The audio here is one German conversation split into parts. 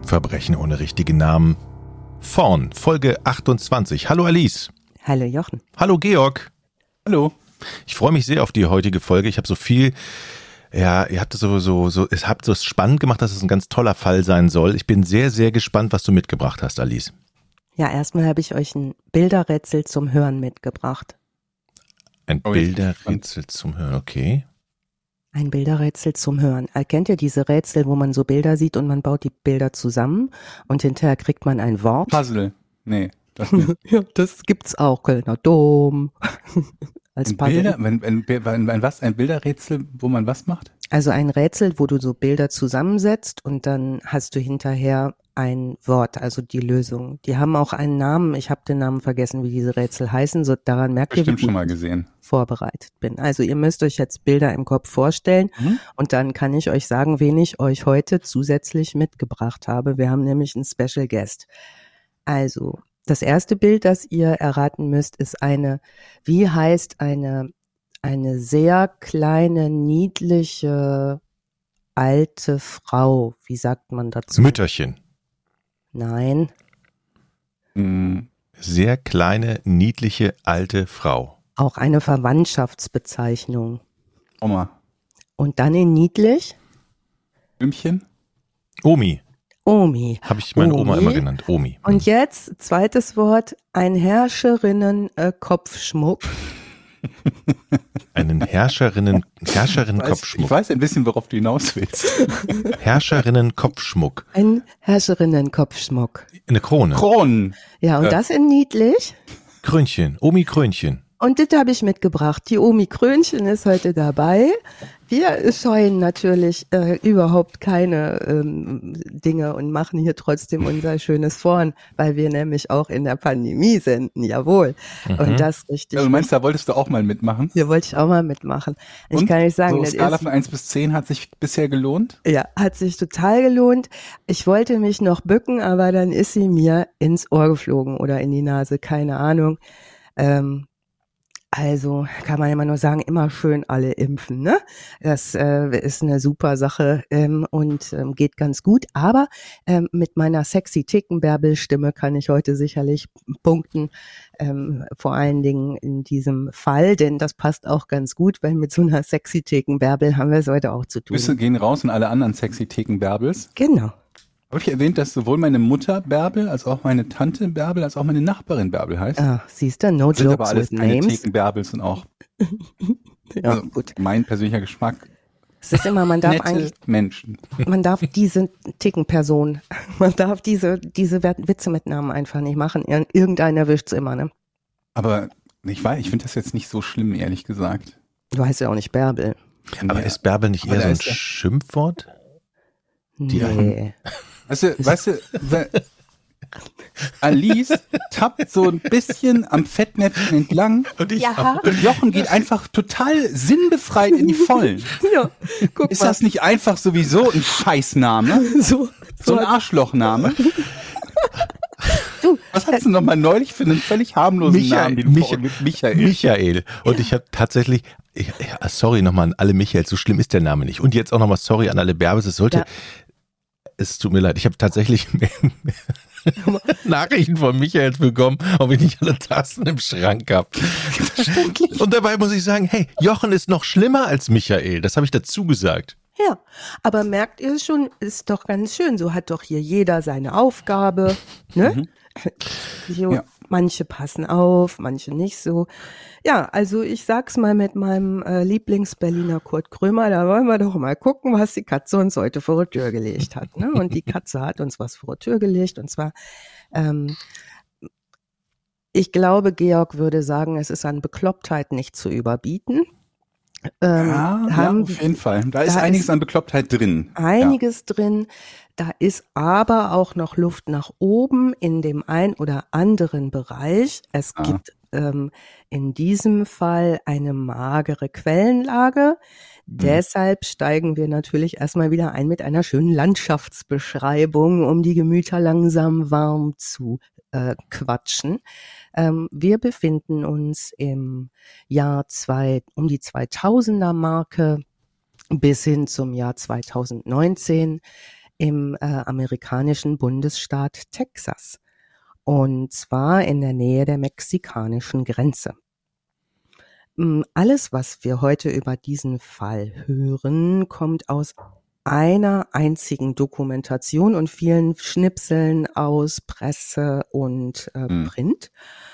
Verbrechen ohne richtigen Namen. Vorn, Folge 28. Hallo Alice. Hallo Jochen. Hallo Georg. Hallo. Ich freue mich sehr auf die heutige Folge. Ich habe so viel, ihr habt es habt es spannend gemacht, dass es ein ganz toller Fall sein soll. Ich bin sehr, sehr gespannt, was du mitgebracht hast, Alice. Ja, erstmal habe ich euch ein Bilderrätsel zum Hören mitgebracht. Ein Bilderrätsel zum Hören, okay. Ein Bilderrätsel zum Hören. Kennt ihr diese Rätsel, wo man so Bilder sieht und man baut die Bilder zusammen und hinterher kriegt man ein Wort? Puzzle. Nee, das nicht. Ja, das gibt's auch. Kölner Dom. Als Puzzle. Ein Bilderrätsel, wo man was macht? Also ein Rätsel, wo du so Bilder zusammensetzt und dann hast du hinterher ein Wort, also die Lösung. Die haben auch einen Namen. Ich habe den Namen vergessen, wie diese Rätsel heißen. So, daran merkt ihr, wie Bestimmt gut schon mal gesehen. vorbereitet bin. Also ihr müsst euch jetzt Bilder im Kopf vorstellen und dann kann ich euch sagen, wen ich euch heute zusätzlich mitgebracht habe. Wir haben nämlich einen Special Guest. Also das erste Bild, das ihr erraten müsst, ist eine sehr kleine, niedliche, alte Frau. Wie sagt man dazu? Mütterchen. Nein. Sehr kleine, niedliche, alte Frau. Auch eine Verwandtschaftsbezeichnung. Oma. Und dann in niedlich? Blümchen. Omi. Omi. Habe ich meine Oma immer genannt. Omi. Und jetzt, zweites Wort, ein Herrscherinnen-Kopfschmuck. Einen Herrscherinnen-Kopfschmuck. Ich weiß ein bisschen, worauf du hinaus willst. Herrscherinnen-Kopfschmuck. Ein Herrscherinnen-Kopfschmuck. Eine Krone. Kronen. Ja, und das in niedlich. Krönchen. Omi Krönchen. Und das habe ich mitgebracht. Die Omi Krönchen ist heute dabei. Wir scheuen natürlich überhaupt keine Dinge und machen hier trotzdem unser schönes Vorn, weil wir nämlich auch in der Pandemie senden, jawohl. Und das richtig. Du meinst, da wolltest du auch mal mitmachen? Hier wollte ich auch mal mitmachen. Ich Und? kann nicht sagen, So das Skala ist, von 1 bis 10 hat sich bisher gelohnt? ja, hat sich total gelohnt. Ich wollte mich noch bücken, aber dann ist sie mir ins Ohr geflogen oder in die Nase, keine Ahnung. Also kann man immer nur sagen, immer schön alle impfen, ne? Das ist eine super Sache und geht ganz gut. Aber mit meiner sexy Tickenbärbel-Stimme kann ich heute sicherlich punkten, vor allen Dingen in diesem Fall, denn das passt auch ganz gut, weil mit so einer sexy Tickenbärbel haben wir es heute auch zu tun. Grüße gehen raus an alle anderen sexy Theken-Bärbels. Genau. Habe ich erwähnt, dass sowohl meine Mutter Bärbel, als auch meine Tante Bärbel, als auch meine Nachbarin Bärbel heißt? Ah, siehst du, no Das sind aber jokes alles with keine names. Theken-Bärbels und auch Ja, gut. mein persönlicher Geschmack. Es ist immer, man darf Nette eigentlich Menschen. Man darf diese Tickenperson, man darf diese Witze mit Namen einfach nicht machen. Irgendeiner erwischt's immer, ne? Aber ich finde das jetzt nicht so schlimm, ehrlich gesagt. Du heißt ja auch nicht Bärbel. Aber ist Bärbel nicht Aber eher da so ein ist ja- Schimpfwort? Nee. Weißt du, Alice tappt so ein bisschen am Fettnäpfchen entlang Und ich Ja, und Jochen geht einfach total sinnbefreit in die Vollen. ja, guck Ist mal. das nicht einfach sowieso ein Scheißname? So So ein Arschlochname? Was hast du noch mal neulich für einen völlig harmlosen Namen, den du mit Michael? Michael. Und ich habe tatsächlich, sorry nochmal an alle Michaels, so schlimm ist der Name nicht. Und jetzt auch nochmal sorry an alle Bärbels, es tut mir leid, ich habe tatsächlich Nachrichten von Michaels bekommen, ob ich nicht alle Tassen im Schrank habe. Und dabei muss ich sagen, hey, Jochen ist noch schlimmer als Michael, das habe ich dazu gesagt. Ja, aber merkt ihr schon, ist doch ganz schön, so hat doch hier jeder seine Aufgabe, ne? So, Ja. Manche passen auf, manche nicht so. Ja, also ich sag's mal mit meinem Lieblings-Berliner Kurt Krömer, da wollen wir doch mal gucken, was die Katze uns heute vor die Tür gelegt hat, ne? Und die Katze hat uns was vor die Tür gelegt und zwar, ich glaube, Georg würde sagen, es ist an Beklopptheit nicht zu überbieten. Ja, auf jeden Fall. Da ist einiges an Beklopptheit drin. Einiges drin. Da ist aber auch noch Luft nach oben in dem ein oder anderen Bereich. Es gibt in diesem Fall eine magere Quellenlage. Deshalb steigen wir natürlich erstmal wieder ein mit einer schönen Landschaftsbeschreibung, um die Gemüter langsam warm zu quatschen. Wir befinden uns im Jahr um die 2000er Marke bis hin zum Jahr 2019 im amerikanischen Bundesstaat Texas. Und zwar in der Nähe der mexikanischen Grenze. Alles, was wir heute über diesen Fall hören, kommt aus einer einzigen Dokumentation und vielen Schnipseln aus Presse und Print.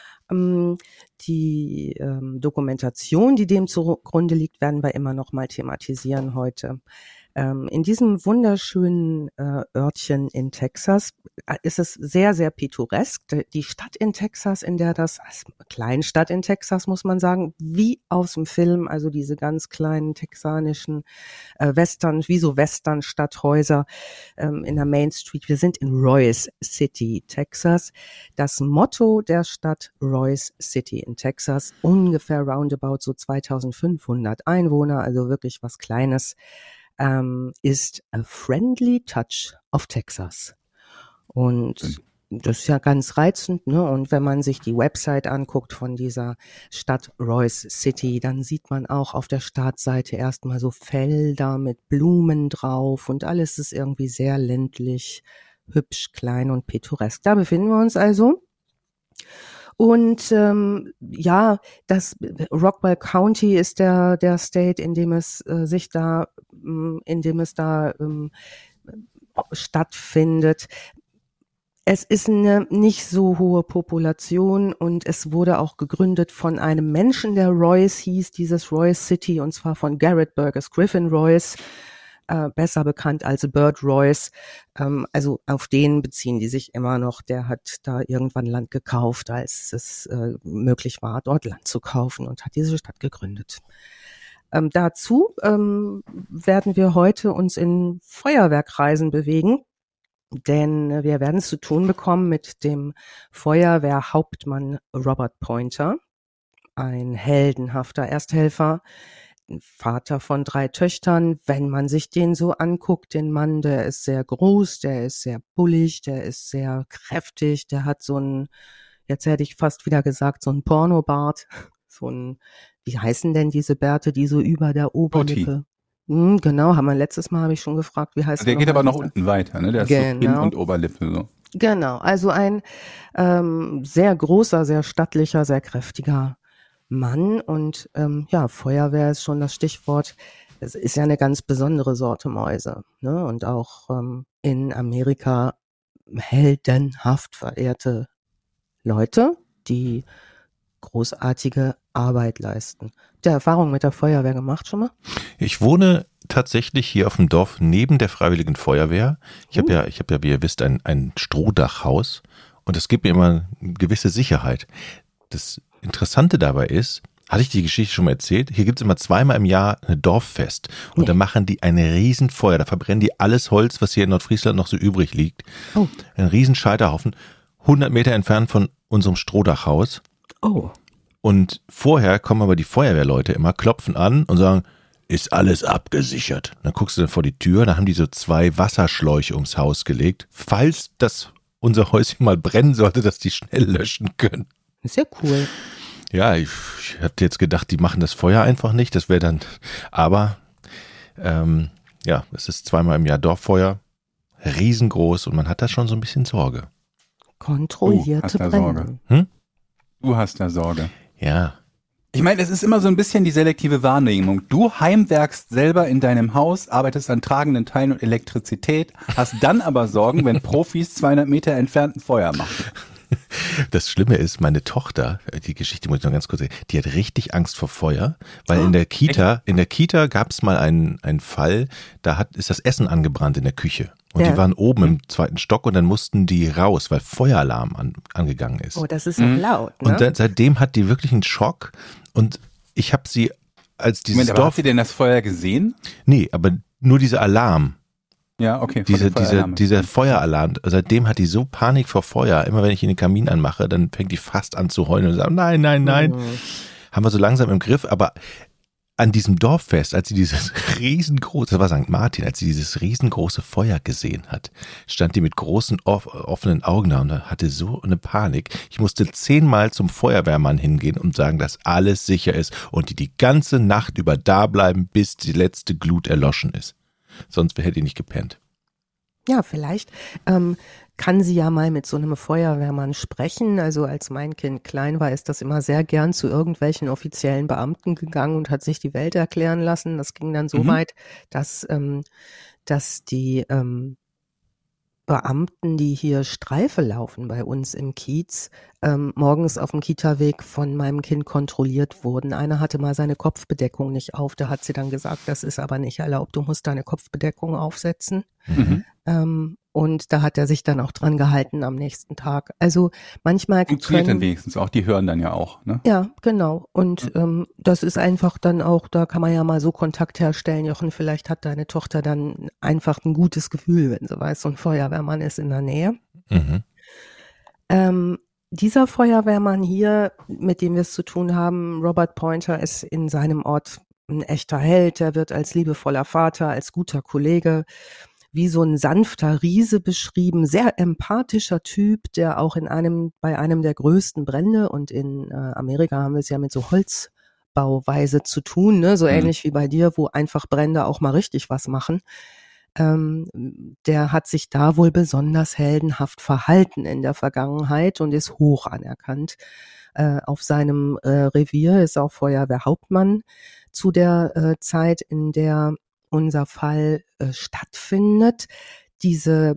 Die Dokumentation, die dem zugrunde liegt, werden wir immer noch mal thematisieren heute. In diesem wunderschönen Örtchen in Texas ist es sehr, sehr pittoresk. Die Stadt in Texas, in der das, also Kleinstadt in Texas, muss man sagen, wie aus dem Film, also diese ganz kleinen texanischen Western, wie so Western-Stadthäuser in der Main Street. Wir sind in Royce City, Texas. Das Motto der Stadt Royce City in Texas, ungefähr roundabout so 2500 Einwohner, also wirklich was Kleines, ist A Friendly Touch of Texas. Und das ist ja ganz reizend, ne? Und wenn man sich die Website anguckt von dieser Stadt Royce City, dann sieht man auch auf der Startseite erstmal so Felder mit Blumen drauf und alles ist irgendwie sehr ländlich, hübsch, klein und pittoresk. Da befinden wir uns also. Und das Rockwell County ist der State, in dem es stattfindet. Es ist eine nicht so hohe Population und es wurde auch gegründet von einem Menschen, der Royce hieß, dieses Royce City, und zwar von Garrett Burgess Griffin Royce, besser bekannt als Bert Royce. Also auf den beziehen die sich immer noch. Der hat da irgendwann Land gekauft, als es möglich war, dort Land zu kaufen, und hat diese Stadt gegründet. Dazu werden wir heute uns in Feuerwehrkreisen bewegen, denn wir werden es zu tun bekommen mit dem Feuerwehrhauptmann Robert Pointer, ein heldenhafter Ersthelfer, Vater von 3 Töchtern. Wenn man sich den so anguckt, den Mann, der ist sehr groß, der ist sehr bullig, der ist sehr kräftig, der hat so ein, jetzt hätte ich fast wieder gesagt, so ein Pornobart, so ein, wie heißen denn diese Bärte, die so über der Oberlippe? Genau, letztes Mal habe ich schon gefragt, wie heißt der geht aber noch unten weiter, ne? Der ist so Kinn und Oberlippe so. Genau, also ein sehr großer, sehr stattlicher, sehr kräftiger Mann, und Feuerwehr ist schon das Stichwort. Es ist ja eine ganz besondere Sorte Mäuse, ne? Und auch in Amerika heldenhaft verehrte Leute, die großartige Arbeit leisten. Der Erfahrung mit der Feuerwehr gemacht schon mal? Ich wohne tatsächlich hier auf dem Dorf neben der Freiwilligen Feuerwehr. Ich habe ja, wie ihr wisst, ein Strohdachhaus, und es gibt mir immer eine gewisse Sicherheit. Das Interessante dabei ist, hatte ich die Geschichte schon mal erzählt, hier gibt es immer 2-mal im Jahr ein Dorffest, und da machen die ein Riesenfeuer, da verbrennen die alles Holz, was hier in Nordfriesland noch so übrig liegt. Oh. Ein riesen Scheiterhaufen, 100 Meter entfernt von unserem Strohdachhaus. Oh. Und vorher kommen aber die Feuerwehrleute immer, klopfen an und sagen, ist alles abgesichert. Dann guckst du dann vor die Tür, da haben die so 2 Wasserschläuche ums Haus gelegt, falls unser Häuschen mal brennen sollte, dass die schnell löschen können. Sehr cool. Ja, ich hatte jetzt gedacht, die machen das Feuer einfach nicht, das wäre dann, aber es ist 2-mal im Jahr Dorffeuer, riesengroß, und man hat da schon so ein bisschen Sorge. Kontrollierte Brände. Du hast da Sorge. Ja. Ich meine, es ist immer so ein bisschen die selektive Wahrnehmung. Du heimwerkst selber in deinem Haus, arbeitest an tragenden Teilen und Elektrizität, hast dann aber Sorgen, wenn Profis 200 Meter entfernt ein Feuer machen. Das Schlimme ist, meine Tochter, die Geschichte muss ich noch ganz kurz sagen, die hat richtig Angst vor Feuer, weil in der Kita gab es mal einen Fall, ist das Essen angebrannt in der Küche. Und die waren oben im 2. Stock, und dann mussten die raus, weil Feueralarm angegangen ist. Oh, das ist doch laut, ne? Und seitdem hat die wirklich einen Schock, und ich habe sie als dieses Moment, aber habt ihr denn das Feuer gesehen? Nee, aber nur dieser Alarm. Ja, okay. Dieser Feueralarm, seitdem hat die so Panik vor Feuer. Immer wenn ich den Kamin anmache, dann fängt die fast an zu heulen und sagt, nein. Haben wir so langsam im Griff, aber an diesem Dorffest, als sie dieses riesengroße, das war St. Martin, als sie dieses riesengroße Feuer gesehen hat, stand die mit großen offenen Augen da und hatte so eine Panik. Ich musste 10-mal zum Feuerwehrmann hingehen und sagen, dass alles sicher ist und die ganze Nacht über da bleiben, bis die letzte Glut erloschen ist. Sonst hätte ich nicht gepennt. Ja, vielleicht kann sie ja mal mit so einem Feuerwehrmann sprechen. Also als mein Kind klein war, ist das immer sehr gern zu irgendwelchen offiziellen Beamten gegangen und hat sich die Welt erklären lassen. Das ging dann so weit, dass die Beamten, die hier Streife laufen bei uns im Kiez, morgens auf dem Kita-Weg von meinem Kind kontrolliert wurden. Einer hatte mal seine Kopfbedeckung nicht auf, da hat sie dann gesagt, das ist aber nicht erlaubt, du musst deine Kopfbedeckung aufsetzen. Und da hat er sich dann auch dran gehalten am nächsten Tag. Also manchmal funktioniert dann wenigstens auch, die hören dann ja auch, ne? Ja, genau. Und das ist einfach dann auch, da kann man ja mal so Kontakt herstellen. Jochen, vielleicht hat deine Tochter dann einfach ein gutes Gefühl, wenn sie weiß, so ein Feuerwehrmann ist in der Nähe. Dieser Feuerwehrmann hier, mit dem wir es zu tun haben, Robert Pointer, ist in seinem Ort ein echter Held. Er wird als liebevoller Vater, als guter Kollege, wie so ein sanfter Riese beschrieben, sehr empathischer Typ, der auch bei einem der größten Brände, und in Amerika haben wir es ja mit so Holzbauweise zu tun, ne? So ähnlich wie bei dir, wo einfach Brände auch mal richtig was machen. Der hat sich da wohl besonders heldenhaft verhalten in der Vergangenheit und ist hoch anerkannt. Auf seinem Revier ist auch Feuerwehrhauptmann zu der Zeit, in der unser Fall stattfindet. Diese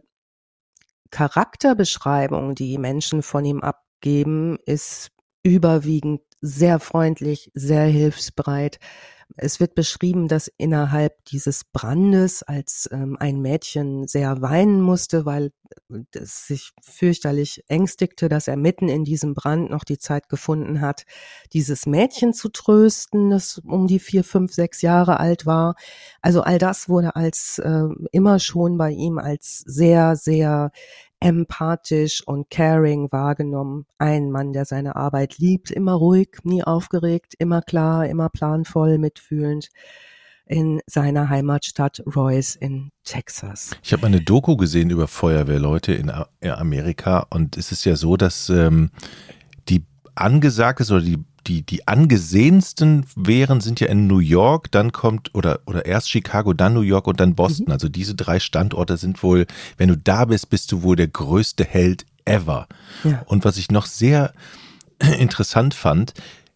Charakterbeschreibung, die Menschen von ihm abgeben, ist überwiegend sehr freundlich, sehr hilfsbereit. Es wird beschrieben, dass innerhalb dieses Brandes, als ein Mädchen sehr weinen musste, weil es sich fürchterlich ängstigte, dass er mitten in diesem Brand noch die Zeit gefunden hat, dieses Mädchen zu trösten, das um die 4, 5, 6 Jahre alt war. Also all das wurde als immer schon bei ihm als sehr, sehr empathisch und caring wahrgenommen. Ein Mann, der seine Arbeit liebt, immer ruhig, nie aufgeregt, immer klar, immer planvoll, mitfühlend in seiner Heimatstadt Royce in Texas. Ich habe mal eine Doku gesehen über Feuerwehrleute in Amerika, und es ist ja so, dass die angesagt ist oder die angesehensten wären, sind ja in New York, dann kommt oder erst Chicago, dann New York und dann Boston. Also diese 3 Standorte sind wohl, wenn du da bist, bist du wohl der größte Held ever. Ja. Und was ich noch sehr interessant fand,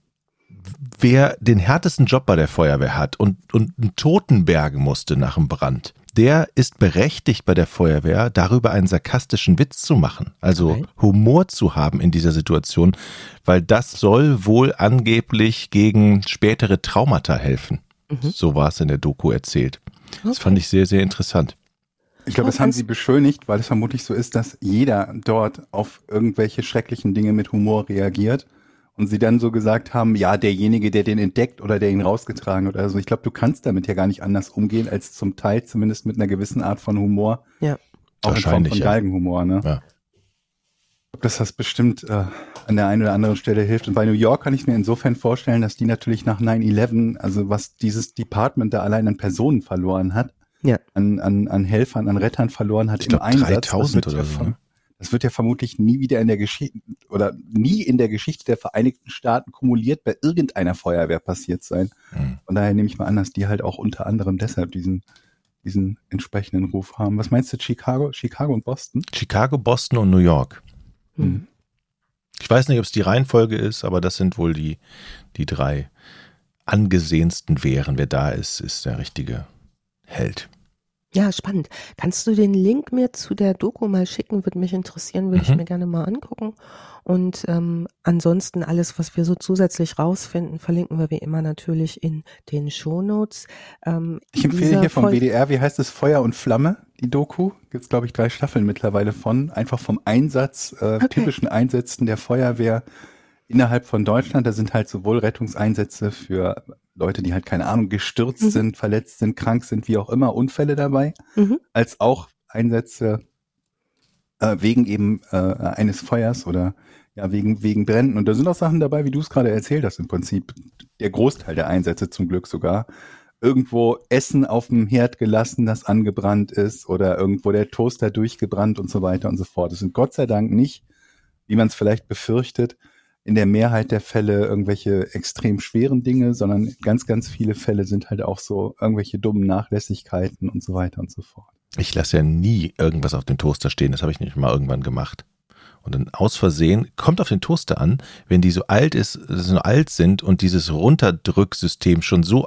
wer den härtesten Job bei der Feuerwehr hat und einen Toten bergen musste nach dem Brand, der ist berechtigt bei der Feuerwehr, darüber einen sarkastischen Witz zu machen, also Humor zu haben in dieser Situation, weil das soll wohl angeblich gegen spätere Traumata helfen. So war es in der Doku erzählt. Das fand ich sehr, sehr interessant. Ich glaube, das haben sie beschönigt, weil es vermutlich so ist, dass jeder dort auf irgendwelche schrecklichen Dinge mit Humor reagiert. Und sie dann so gesagt haben, ja, derjenige, der den entdeckt oder der ihn rausgetragen hat oder so. Ich glaube, du kannst damit ja gar nicht anders umgehen, als zum Teil zumindest mit einer gewissen Art von Humor. Ja. Auch in Form von Galgenhumor, ne? Ja. Ich glaube, dass das bestimmt an der einen oder anderen Stelle hilft. Und bei New York kann ich mir insofern vorstellen, dass die natürlich nach 9/11, also was dieses Department da allein an Personen verloren hat, an Helfern, an Rettern verloren hat, ich glaub, im Einsatz. 3000 oder so. Das wird ja vermutlich nie wieder in der Geschichte oder nie in der Geschichte der Vereinigten Staaten kumuliert bei irgendeiner Feuerwehr passiert sein. Von daher nehme ich mal an, dass die halt auch unter anderem deshalb diesen entsprechenden Ruf haben. Was meinst du, Chicago und Boston? Chicago, Boston und New York. Ich weiß nicht, ob es die Reihenfolge ist, aber das sind wohl die 3 angesehensten Wehren. Wer da ist, ist der richtige Held. Ja, spannend. Kannst du den Link mir zu der Doku mal schicken? Würde mich interessieren, würde ich mir gerne mal angucken. Und ansonsten alles, was wir so zusätzlich rausfinden, verlinken wir wie immer natürlich in den Shownotes. Ich empfehle hier vom WDR, wie heißt es, Feuer und Flamme, die Doku. Gibt es, glaube ich, 3 Staffeln mittlerweile von. Einfach vom Einsatz, typischen Einsätzen der Feuerwehr innerhalb von Deutschland. Da sind halt sowohl Rettungseinsätze für Leute, die halt, keine Ahnung, gestürzt sind, verletzt sind, krank sind, wie auch immer, Unfälle dabei, als auch Einsätze wegen eben eines Feuers oder ja wegen Bränden. Und da sind auch Sachen dabei, wie du es gerade erzählt hast, im Prinzip der Großteil der Einsätze zum Glück sogar. Irgendwo Essen auf dem Herd gelassen, das angebrannt ist, oder irgendwo der Toaster durchgebrannt und so weiter und so fort. Das sind Gott sei Dank nicht, wie man es vielleicht befürchtet, in der Mehrheit der Fälle irgendwelche extrem schweren Dinge, sondern ganz, ganz viele Fälle sind halt auch so irgendwelche dummen Nachlässigkeiten und so weiter und so fort. Ich lasse ja nie irgendwas auf dem Toaster stehen. Das habe ich nicht mal irgendwann gemacht. Und dann aus Versehen kommt auf den Toaster an, wenn die so alt sind und dieses Runterdrücksystem schon so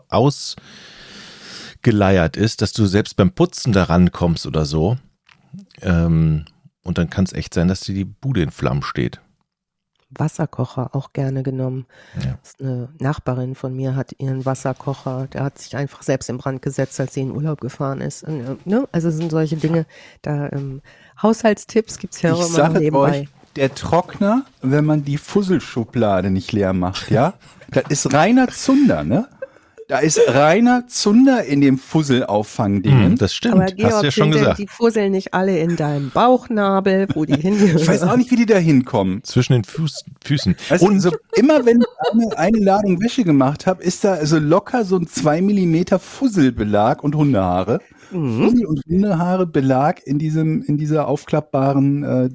ausgeleiert ist, dass du selbst beim Putzen da rankommst oder so. Und dann kann es echt sein, dass dir die Bude in Flammen steht. Wasserkocher auch gerne genommen. Ja. Eine Nachbarin von mir hat ihren Wasserkocher, der hat sich einfach selbst in Brand gesetzt, als sie in Urlaub gefahren ist. Und, ne? Also es sind solche Dinge, da Haushaltstipps gibt's ja auch immer nebenbei. Euch, der Trockner, wenn man die Fusselschublade nicht leer macht, ja, das ist reiner Zunder, ne? Da ist reiner Zunder in dem Fusselauffangendingen. Das stimmt, Aber hast Georg, du ja schon gesagt. Die fusseln nicht alle in deinem Bauchnabel, wo die hingehören. Ich weiß auch nicht, wie die da hinkommen. Zwischen den Füßen. Also, und so, immer wenn ich eine Ladung Wäsche gemacht habe, ist da also locker so ein 2 mm Fusselbelag und Hundehaare. Fussel- und Hundehaare-Belag in dieser aufklappbaren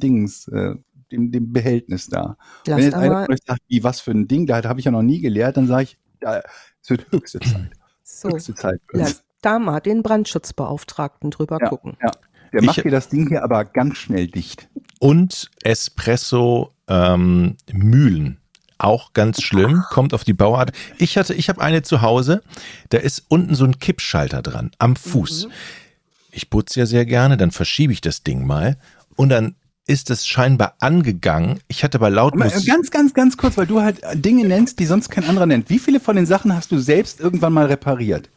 dem Behältnis da. Wenn jetzt einer von euch sagt, wie, was für ein Ding, da habe ich ja noch nie gelehrt, dann sage ich, ja, es wird höchste Zeit. So, höchste Zeit. lass da mal den Brandschutzbeauftragten drüber gucken. Ja. Der macht dir das Ding hier aber ganz schnell dicht. Und Espresso Mühlen. Auch ganz schlimm, kommt auf die Bauart. Ich habe eine zu Hause, da ist unten so ein Kippschalter dran, am Fuß. Ich putze ja sehr gerne, dann verschiebe ich das Ding mal und dann ist es scheinbar angegangen. Ich hatte aber laut Musik... Ganz kurz, weil du halt Dinge nennst, die sonst kein anderer nennt. Wie viele von den Sachen hast du selbst irgendwann mal repariert?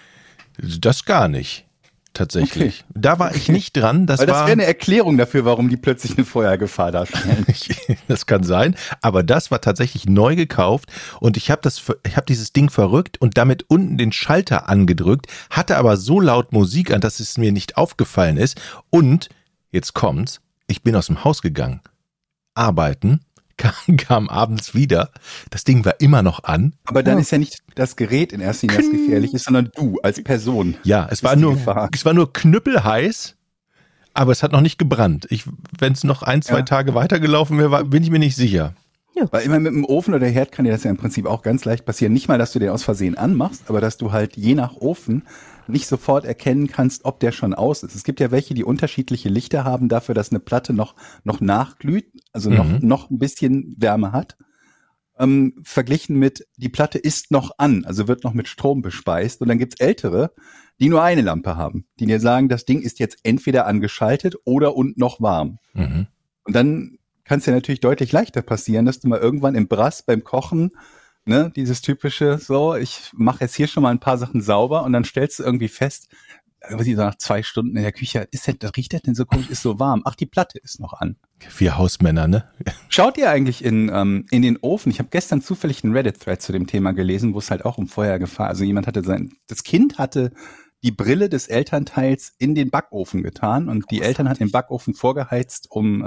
Das gar nicht, tatsächlich. Okay. Da war ich nicht dran. Das wäre eine Erklärung dafür, warum die plötzlich eine Feuergefahr darstellen. Das kann sein, aber das war tatsächlich neu gekauft und ich habe dieses Ding verrückt und damit unten den Schalter angedrückt, hatte aber so laut Musik an, dass es mir nicht aufgefallen ist und, jetzt kommt's, ich bin aus dem Haus gegangen, arbeiten, kam abends wieder, das Ding war immer noch an. Aber dann ist ja nicht das Gerät in erster Linie, das gefährlich ist, sondern du als Person. Ja, es war nur knüppelheiß, aber es hat noch nicht gebrannt. Wenn es noch 1-2 Tage weitergelaufen wäre, bin ich mir nicht sicher. Ja. Weil immer mit dem Ofen oder Herd kann dir das ja im Prinzip auch ganz leicht passieren. Nicht mal, dass du den aus Versehen anmachst, aber dass du halt je nach Ofen nicht sofort erkennen kannst, ob der schon aus ist. Es gibt ja welche, die unterschiedliche Lichter haben dafür, dass eine Platte noch nachglüht, also noch ein bisschen Wärme hat. Verglichen mit, die Platte ist noch an, also wird noch mit Strom bespeist. Und dann gibt's ältere, die nur eine Lampe haben, die dir sagen, das Ding ist jetzt entweder angeschaltet oder und noch warm. Und dann kann es ja natürlich deutlich leichter passieren, dass du mal irgendwann im Brass beim Kochen, ne, dieses typische, so, ich mache jetzt hier schon mal ein paar Sachen sauber und dann stellst du irgendwie fest, irgendwie so nach 2 Stunden in der Küche, riecht das denn so komisch, ist so warm? Ach, die Platte ist noch an. 4 Hausmänner, ne? Schaut ihr eigentlich in den Ofen? Ich habe gestern zufällig einen Reddit-Thread zu dem Thema gelesen, wo es halt auch um Feuergefahr, also jemand das Kind hatte die Brille des Elternteils in den Backofen getan und die Eltern hatten den Backofen vorgeheizt,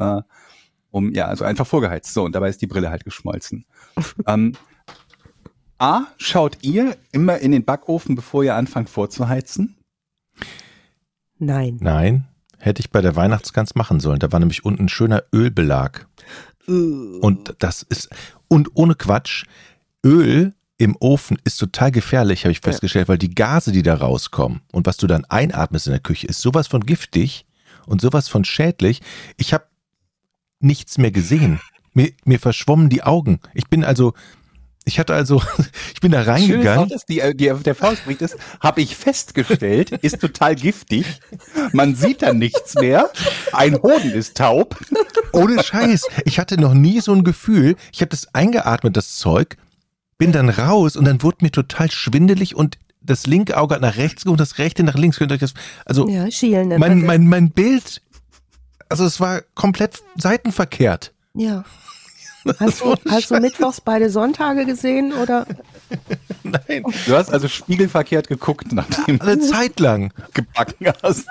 also einfach vorgeheizt. So, und dabei ist die Brille halt geschmolzen. Schaut ihr immer in den Backofen, bevor ihr anfangt vorzuheizen? Nein. Hätte ich bei der Weihnachtsgans machen sollen. Da war nämlich unten ein schöner Ölbelag. Und ohne Quatsch, Öl im Ofen ist total gefährlich, habe ich festgestellt, weil die Gase, die da rauskommen und was du dann einatmest in der Küche, ist sowas von giftig und sowas von schädlich. Ich habe nichts mehr gesehen. Mir verschwommen die Augen. Ich bin da reingegangen. Der Faustbrief ist, habe ich festgestellt, ist total giftig. Man sieht dann nichts mehr. Ein Hoden ist taub. Ohne Scheiß. Ich hatte noch nie so ein Gefühl. Ich habe das eingeatmet, das Zeug, bin dann raus und dann wurde mir total schwindelig und das linke Auge hat nach rechts und das rechte nach links. Könnt ihr euch das, also schielen. Mein Bild, also es war komplett seitenverkehrt. Ja. Hast du mittwochs beide Sonntage gesehen, oder? Nein. Du hast also spiegelverkehrt geguckt, nachdem du eine Zeit lang gebacken hast.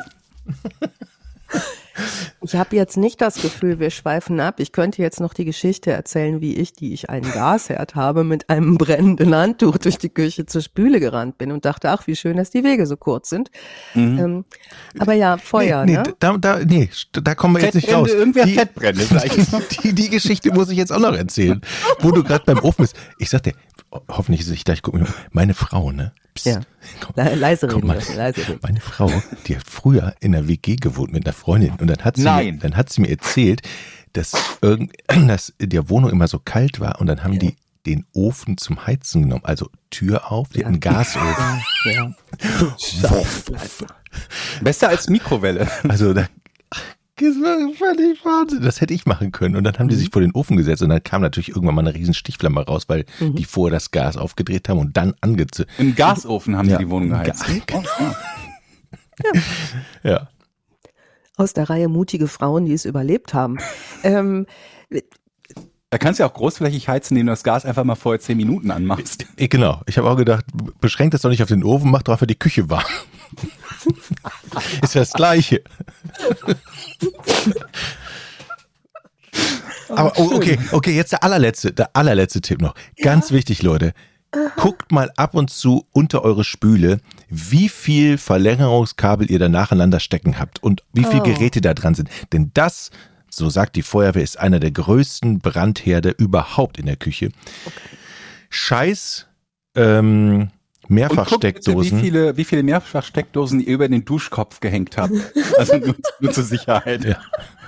Ich habe jetzt nicht das Gefühl, wir schweifen ab. Ich könnte jetzt noch die Geschichte erzählen, wie ich einen Gasherd habe, mit einem brennenden Handtuch durch die Küche zur Spüle gerannt bin und dachte, ach, wie schön, dass die Wege so kurz sind. Aber ja, Feuer, ne? Da kommen wir jetzt nicht raus. Irgendwer Fettbrände. Die Geschichte muss ich jetzt auch noch erzählen, wo du gerade beim Ofen bist. Ich sagte, hoffentlich ist es nicht gleich, guck mir meine Frau, ne? Psst, Ja. komm, Leise guck reden, mal. leise reden. Meine Frau, die hat früher in einer WG gewohnt mit einer Freundin und dann hat sie mir erzählt, dass der Wohnung immer so kalt war und dann haben die den Ofen zum Heizen genommen, also Tür auf, die hat einen Gasofen. Ja. Wuff, wuff. Besser als Mikrowelle. Also das war völlig Wahnsinn. Das hätte ich machen können. Und dann haben die sich vor den Ofen gesetzt und dann kam natürlich irgendwann mal eine riesen Stichflamme raus, weil die vorher das Gas aufgedreht haben und dann angezündet. Im Gasofen haben sie die Wohnung geheizt. Ja. Aus der Reihe mutige Frauen, die es überlebt haben. Da kannst du ja auch großflächig heizen, indem du das Gas einfach mal vorher 10 Minuten anmachst. Genau. Ich habe auch gedacht, beschränkt das doch nicht auf den Ofen, mach doch einfach die Küche warm. Ist ja das Gleiche. Aber okay, jetzt der allerletzte Tipp noch. Ganz wichtig, Leute. Guckt mal ab und zu unter eure Spüle, wie viel Verlängerungskabel ihr da nacheinander stecken habt und wie viele Geräte da dran sind. Denn das, so sagt die Feuerwehr, ist einer der größten Brandherde überhaupt in der Küche. Okay. Scheiß Mehrfachsteckdosen. Bitte, wie viele Mehrfachsteckdosen ihr über den Duschkopf gehängt habt. Also nur zur Sicherheit. Ja.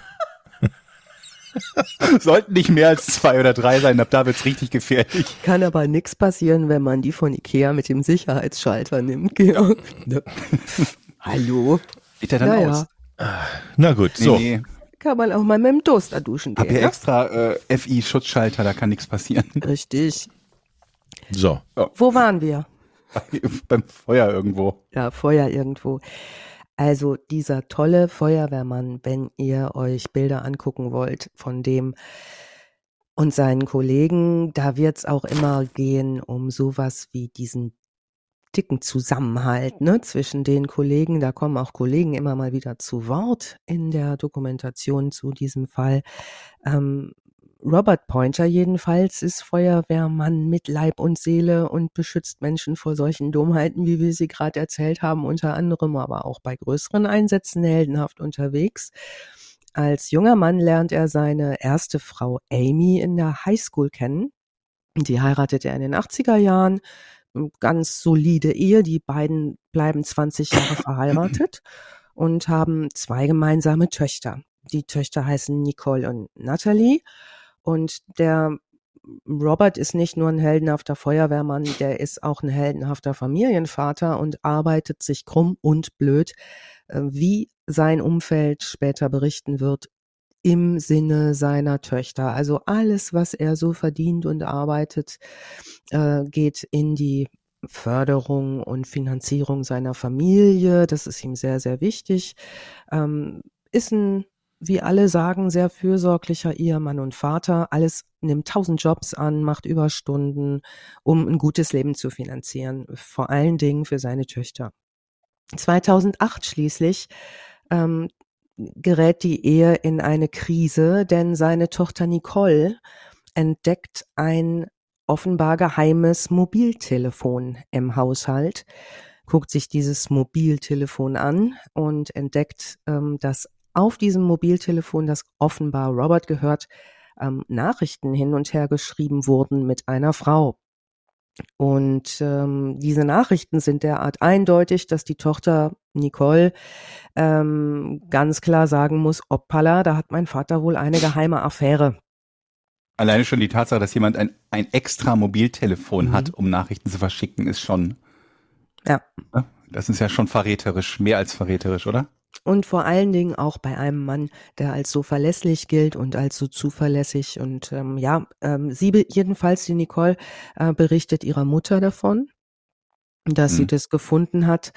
Sollten nicht mehr als 2 oder 3 sein, ab da wird's richtig gefährlich. Kann aber nichts passieren, wenn man die von Ikea mit dem Sicherheitsschalter nimmt, Georg. Hallo? Geht der dann aus? Na gut, so. Nee. Kann man auch mal mit dem Toaster duschen gehen. Hab hier extra FI-Schutzschalter, da kann nichts passieren. Richtig. So. Wo waren wir? Beim Feuer irgendwo. Ja, Feuer irgendwo. Also dieser tolle Feuerwehrmann, wenn ihr euch Bilder angucken wollt von dem und seinen Kollegen, da wird's auch immer gehen um sowas wie diesen dicken Zusammenhalt, ne, zwischen den Kollegen. Da kommen auch Kollegen immer mal wieder zu Wort in der Dokumentation zu diesem Fall. Robert Pointer jedenfalls ist Feuerwehrmann mit Leib und Seele und beschützt Menschen vor solchen Dummheiten, wie wir sie gerade erzählt haben, unter anderem aber auch bei größeren Einsätzen heldenhaft unterwegs. Als junger Mann lernt er seine erste Frau Amy in der Highschool kennen. Die heiratet er in den 80er Jahren. Ganz solide Ehe. Die beiden bleiben 20 Jahre verheiratet und haben 2 gemeinsame Töchter. Die Töchter heißen Nicole und Natalie. Und der Robert ist nicht nur ein heldenhafter Feuerwehrmann, der ist auch ein heldenhafter Familienvater und arbeitet sich krumm und blöd, wie sein Umfeld später berichten wird, im Sinne seiner Töchter. Also alles, was er so verdient und arbeitet, geht in die Förderung und Finanzierung seiner Familie. Das ist ihm sehr, sehr wichtig. Ist ein, wie alle sagen, sehr fürsorglicher Ehemann und Vater. Nimmt 1000 Jobs an, macht Überstunden, um ein gutes Leben zu finanzieren. Vor allen Dingen für seine Töchter. 2008 schließlich gerät die Ehe in eine Krise, denn seine Tochter Nicole entdeckt ein offenbar geheimes Mobiltelefon im Haushalt, guckt sich dieses Mobiltelefon an und entdeckt, dass auf diesem Mobiltelefon, das offenbar Robert gehört, Nachrichten hin und her geschrieben wurden mit einer Frau. Und diese Nachrichten sind derart eindeutig, dass die Tochter Nicole ganz klar sagen muss, hoppala, da hat mein Vater wohl eine geheime Affäre. Alleine schon die Tatsache, dass jemand ein extra Mobiltelefon hat, um Nachrichten zu verschicken, ist schon, ja, das ist ja schon verräterisch, mehr als verräterisch, oder? Und vor allen Dingen auch bei einem Mann, der als so verlässlich gilt und als so zuverlässig. Und jedenfalls die Nicole berichtet ihrer Mutter davon, dass sie das gefunden hat.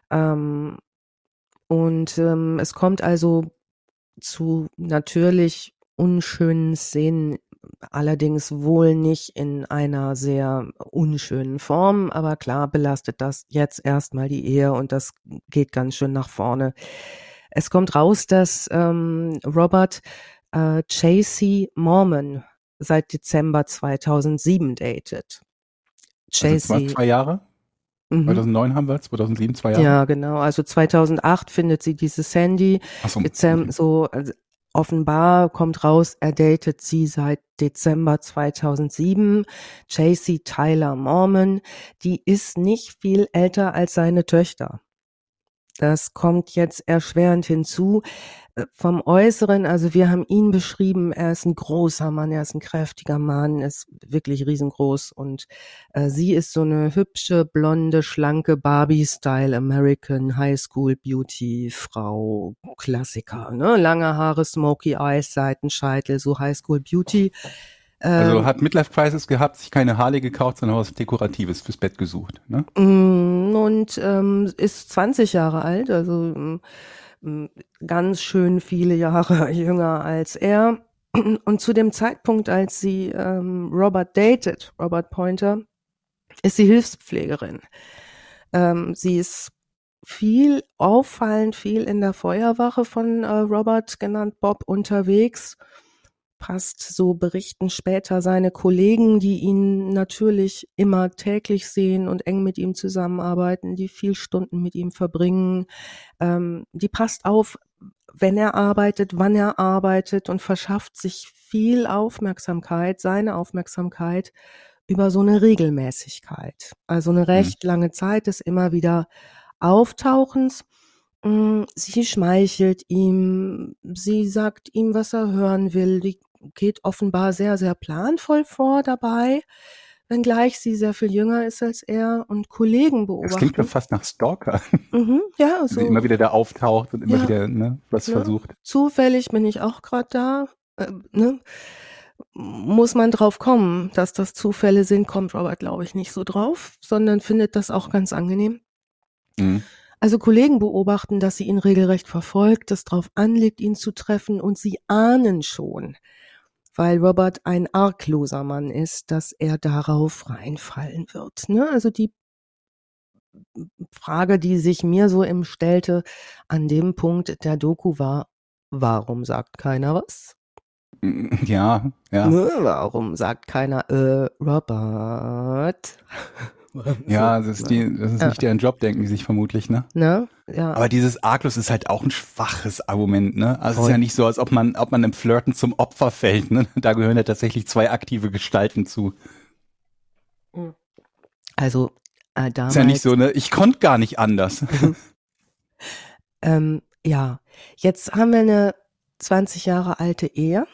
Es kommt also zu natürlich unschönen Szenen, allerdings wohl nicht in einer sehr unschönen Form, aber klar belastet das jetzt erstmal die Ehe und das geht ganz schön nach vorne. Es kommt raus, dass Robert Chasey Mormon seit Dezember 2007 datet. Chasey. Also 2 Jahre? 2009 haben wir, 2007 2 Jahre. Ja, genau. Also 2008 findet sie dieses Handy. Ach so. offenbar kommt raus, er datet sie seit Dezember 2007, Chasey Tyler Mormon. Die ist nicht viel älter als seine Töchter. Das kommt jetzt erschwerend hinzu. Vom Äußeren, also wir haben ihn beschrieben, er ist ein großer Mann, er ist ein kräftiger Mann, ist wirklich riesengroß und sie ist so eine hübsche, blonde, schlanke Barbie-Style American High School Beauty Frau, Klassiker, ne? Lange Haare, Smoky Eyes, Seitenscheitel, so High School Beauty. Also hat Midlife Crisis gehabt, sich keine Harley gekauft, sondern was Dekoratives fürs Bett gesucht, ne? Und ist 20 Jahre alt, also ganz schön viele Jahre jünger als er. Und zu dem Zeitpunkt, als sie Robert datet, Robert Pointer, ist sie Hilfspflegerin. Sie ist auffallend viel in der Feuerwache von Robert, genannt Bob, unterwegs. Passt, so berichten später seine Kollegen, die ihn natürlich immer täglich sehen und eng mit ihm zusammenarbeiten, die viel Stunden mit ihm verbringen. Die passt auf, wenn er arbeitet, wann er arbeitet und verschafft sich viel Aufmerksamkeit, seine Aufmerksamkeit über so eine Regelmäßigkeit. Also eine recht lange Zeit des immer wieder Auftauchens. Sie schmeichelt ihm, sie sagt ihm, was er hören will, die geht offenbar sehr, sehr planvoll vor dabei, wenngleich sie sehr viel jünger ist als er und Kollegen beobachten. Das klingt ja fast nach Stalker. Ja, so. Sie immer wieder da auftaucht und immer wieder was versucht. Zufällig bin ich auch gerade da. Muss man drauf kommen, dass das Zufälle sind, kommt Robert, glaube ich, nicht so drauf, sondern findet das auch ganz angenehm. Also Kollegen beobachten, dass sie ihn regelrecht verfolgt, dass drauf anlegt, ihn zu treffen und sie ahnen schon, weil Robert ein argloser Mann ist, dass er darauf reinfallen wird. Ne? Also die Frage, die sich mir so stellte an dem Punkt der Doku war, warum sagt keiner was? Ja. Warum sagt keiner, Robert? Ja, das ist nicht deren Job, denken die sich vermutlich, ne? Ne? Ja. Aber dieses arglos ist halt auch ein schwaches Argument, ne? Also es ist ja nicht so, als ob man im Flirten zum Opfer fällt, ne? Da gehören ja tatsächlich zwei aktive Gestalten zu. Also damals... Ist ja nicht so, ne? Ich konnte gar nicht anders. Ja, jetzt haben wir eine 20 Jahre alte Ehe.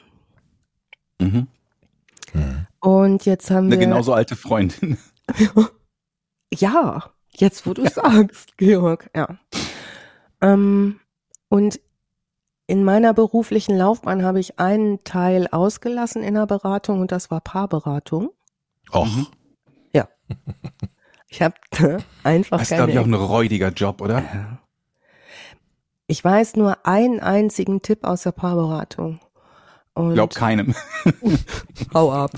Und jetzt haben wir... Eine genauso alte Freundin. Ja, jetzt wo du sagst, Georg, ja. Und in meiner beruflichen Laufbahn habe ich einen Teil ausgelassen in der Beratung und das war Paarberatung. Och. Ja. Ich habe einfach das ist, glaube ich, auch ein räudiger Job, oder? Ja. Ich weiß nur einen einzigen Tipp aus der Paarberatung. Und glaub keinem. Hau ab.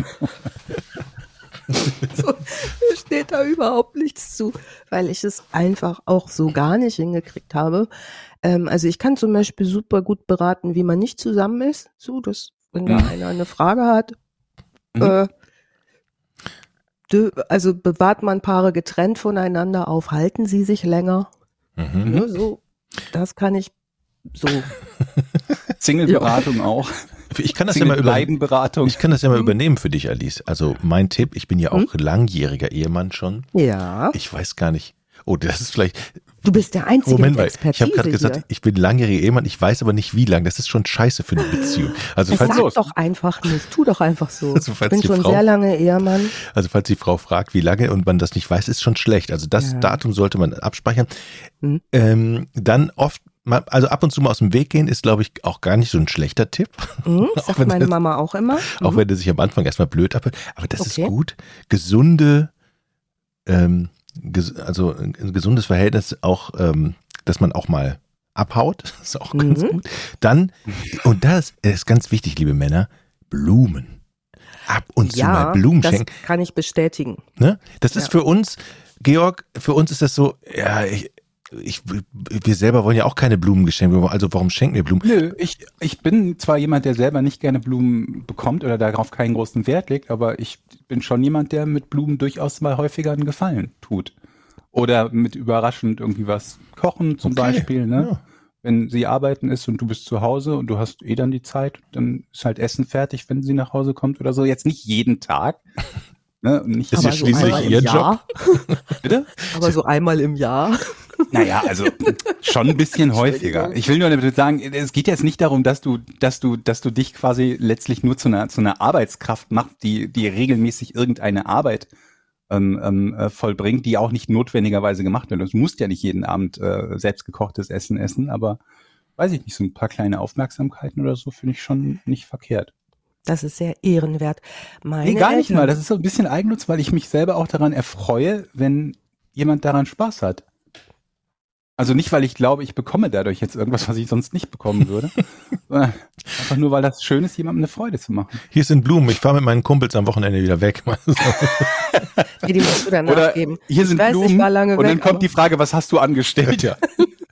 So, mir steht da überhaupt nichts zu, weil ich es einfach auch so gar nicht hingekriegt habe. Also ich kann zum Beispiel super gut beraten, wie man nicht zusammen ist. So, dass, wenn da einer eine Frage hat, also bewahrt man Paare getrennt voneinander auf, halten sie sich länger. Ne, so, das kann ich so. Single-Beratung auch. Ich kann das ja mal Bleibenberatung. Ich kann das ja mal übernehmen für dich, Alice. Also mein Tipp, ich bin ja auch langjähriger Ehemann schon. Ja. Ich weiß gar nicht. Oh, das ist vielleicht. Du bist der Einzige Moment mal, mit Expertise ich habe gerade gesagt, hier. ich bin langjähriger Ehemann, ich weiß aber nicht wie lang. Das ist schon scheiße für eine Beziehung. Also Sag doch einfach nicht, tu doch einfach so. Also, ich bin schon sehr lange Ehemann. Also falls die Frau fragt, wie lange und man das nicht weiß, ist schon schlecht. Also das Datum sollte man abspeichern. Dann oft, also ab und zu mal aus dem Weg gehen, ist, glaube ich, auch gar nicht so ein schlechter Tipp. Sagt meine Mama auch immer. Auch wenn der sich am Anfang erstmal blöd abhört. Aber das ist gut. Gesunde, also ein gesundes Verhältnis auch, dass man auch mal abhaut. Das ist auch ganz gut. Dann, und das ist ganz wichtig, liebe Männer, Blumen. Ab und zu mal Blumen schenken. Das kann ich bestätigen. Ne? Das ist für uns, Georg, für uns ist das so, ja, wir selber wollen ja auch keine Blumen geschenkt, also warum schenken wir Blumen? Nö, ich bin zwar jemand, der selber nicht gerne Blumen bekommt oder darauf keinen großen Wert legt, aber ich bin schon jemand, der mit Blumen durchaus mal häufiger einen Gefallen tut. Oder mit überraschend irgendwie was kochen zum Beispiel, ne? Ja. Wenn sie arbeiten ist und du bist zu Hause und du hast dann die Zeit, dann ist halt Essen fertig, wenn sie nach Hause kommt oder so. Jetzt nicht jeden Tag. Ne? Nicht Ist ja so schließlich einmal im ihr Jahr. Bitte? Aber so einmal im Jahr. Naja, also schon ein bisschen häufiger. Ich will nur damit sagen, es geht jetzt nicht darum, dass du dich quasi letztlich nur zu einer Arbeitskraft machst, die regelmäßig irgendeine Arbeit vollbringt, die auch nicht notwendigerweise gemacht wird. Du musst ja nicht jeden Abend selbstgekochtes Essen essen, aber weiß ich nicht, so ein paar kleine Aufmerksamkeiten oder so finde ich schon nicht verkehrt. Das ist sehr ehrenwert. Nee, gar nicht mal. Das ist so ein bisschen Eigennutz, weil ich mich selber auch daran erfreue, wenn jemand daran Spaß hat. Also nicht, weil ich glaube, ich bekomme dadurch jetzt irgendwas, was ich sonst nicht bekommen würde, sondern einfach nur, weil das schön ist, jemandem eine Freude zu machen. Hier sind Blumen, ich fahre mit meinen Kumpels am Wochenende wieder weg. Die musst du dann Oder nachgeben. hier sind Blumen und dann kommt die Frage, was hast du angestellt? Ja.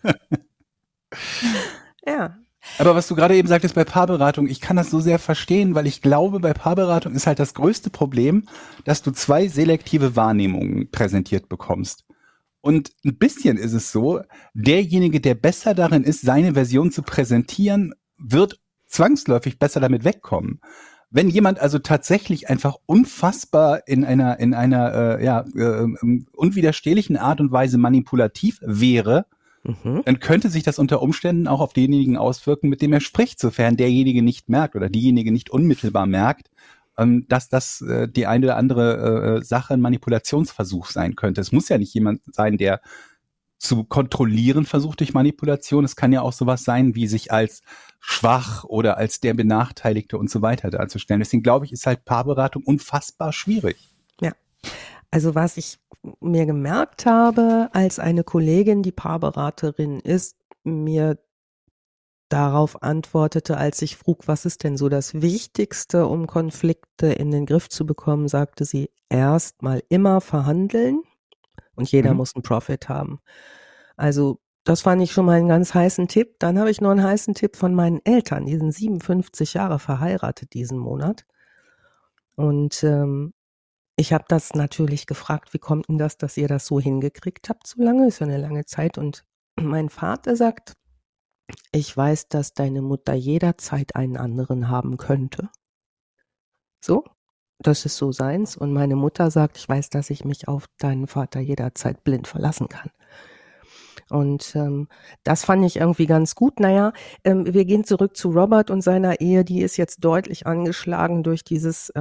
Ja. Aber was du gerade eben sagtest bei Paarberatung, ich kann das so sehr verstehen, weil ich glaube, bei Paarberatung ist halt das größte Problem, dass du 2 selektive Wahrnehmungen präsentiert bekommst. Und ein bisschen ist es so, derjenige, der besser darin ist, seine Version zu präsentieren, wird zwangsläufig besser damit wegkommen. Wenn jemand also tatsächlich einfach unfassbar in einer unwiderstehlichen Art und Weise manipulativ wäre, dann könnte sich das unter Umständen auch auf denjenigen auswirken, mit dem er spricht, sofern derjenige nicht merkt oder diejenige nicht unmittelbar merkt, dass das die eine oder andere Sache ein Manipulationsversuch sein könnte. Es muss ja nicht jemand sein, der zu kontrollieren versucht durch Manipulation. Es kann ja auch sowas sein, wie sich als schwach oder als der Benachteiligte und so weiter darzustellen. Deswegen glaube ich, ist halt Paarberatung unfassbar schwierig. Ja, also was ich mir gemerkt habe, als eine Kollegin, die Paarberaterin ist, mir darauf antwortete, als ich frug, was ist denn so das Wichtigste, um Konflikte in den Griff zu bekommen, sagte sie, erstmal immer verhandeln und jeder muss einen Profit haben. Also das fand ich schon mal einen ganz heißen Tipp. Dann habe ich noch einen heißen Tipp von meinen Eltern, die sind 57 Jahre verheiratet diesen Monat. Und ich habe das natürlich gefragt, wie kommt denn das, dass ihr das so hingekriegt habt so lange? Ist ja eine lange Zeit. Und mein Vater sagt, ich weiß, dass deine Mutter jederzeit einen anderen haben könnte. So, das ist so seins. Und meine Mutter sagt, ich weiß, dass ich mich auf deinen Vater jederzeit blind verlassen kann. Und das fand ich irgendwie ganz gut. Naja, wir gehen zurück zu Robert und seiner Ehe. Die ist jetzt deutlich angeschlagen durch dieses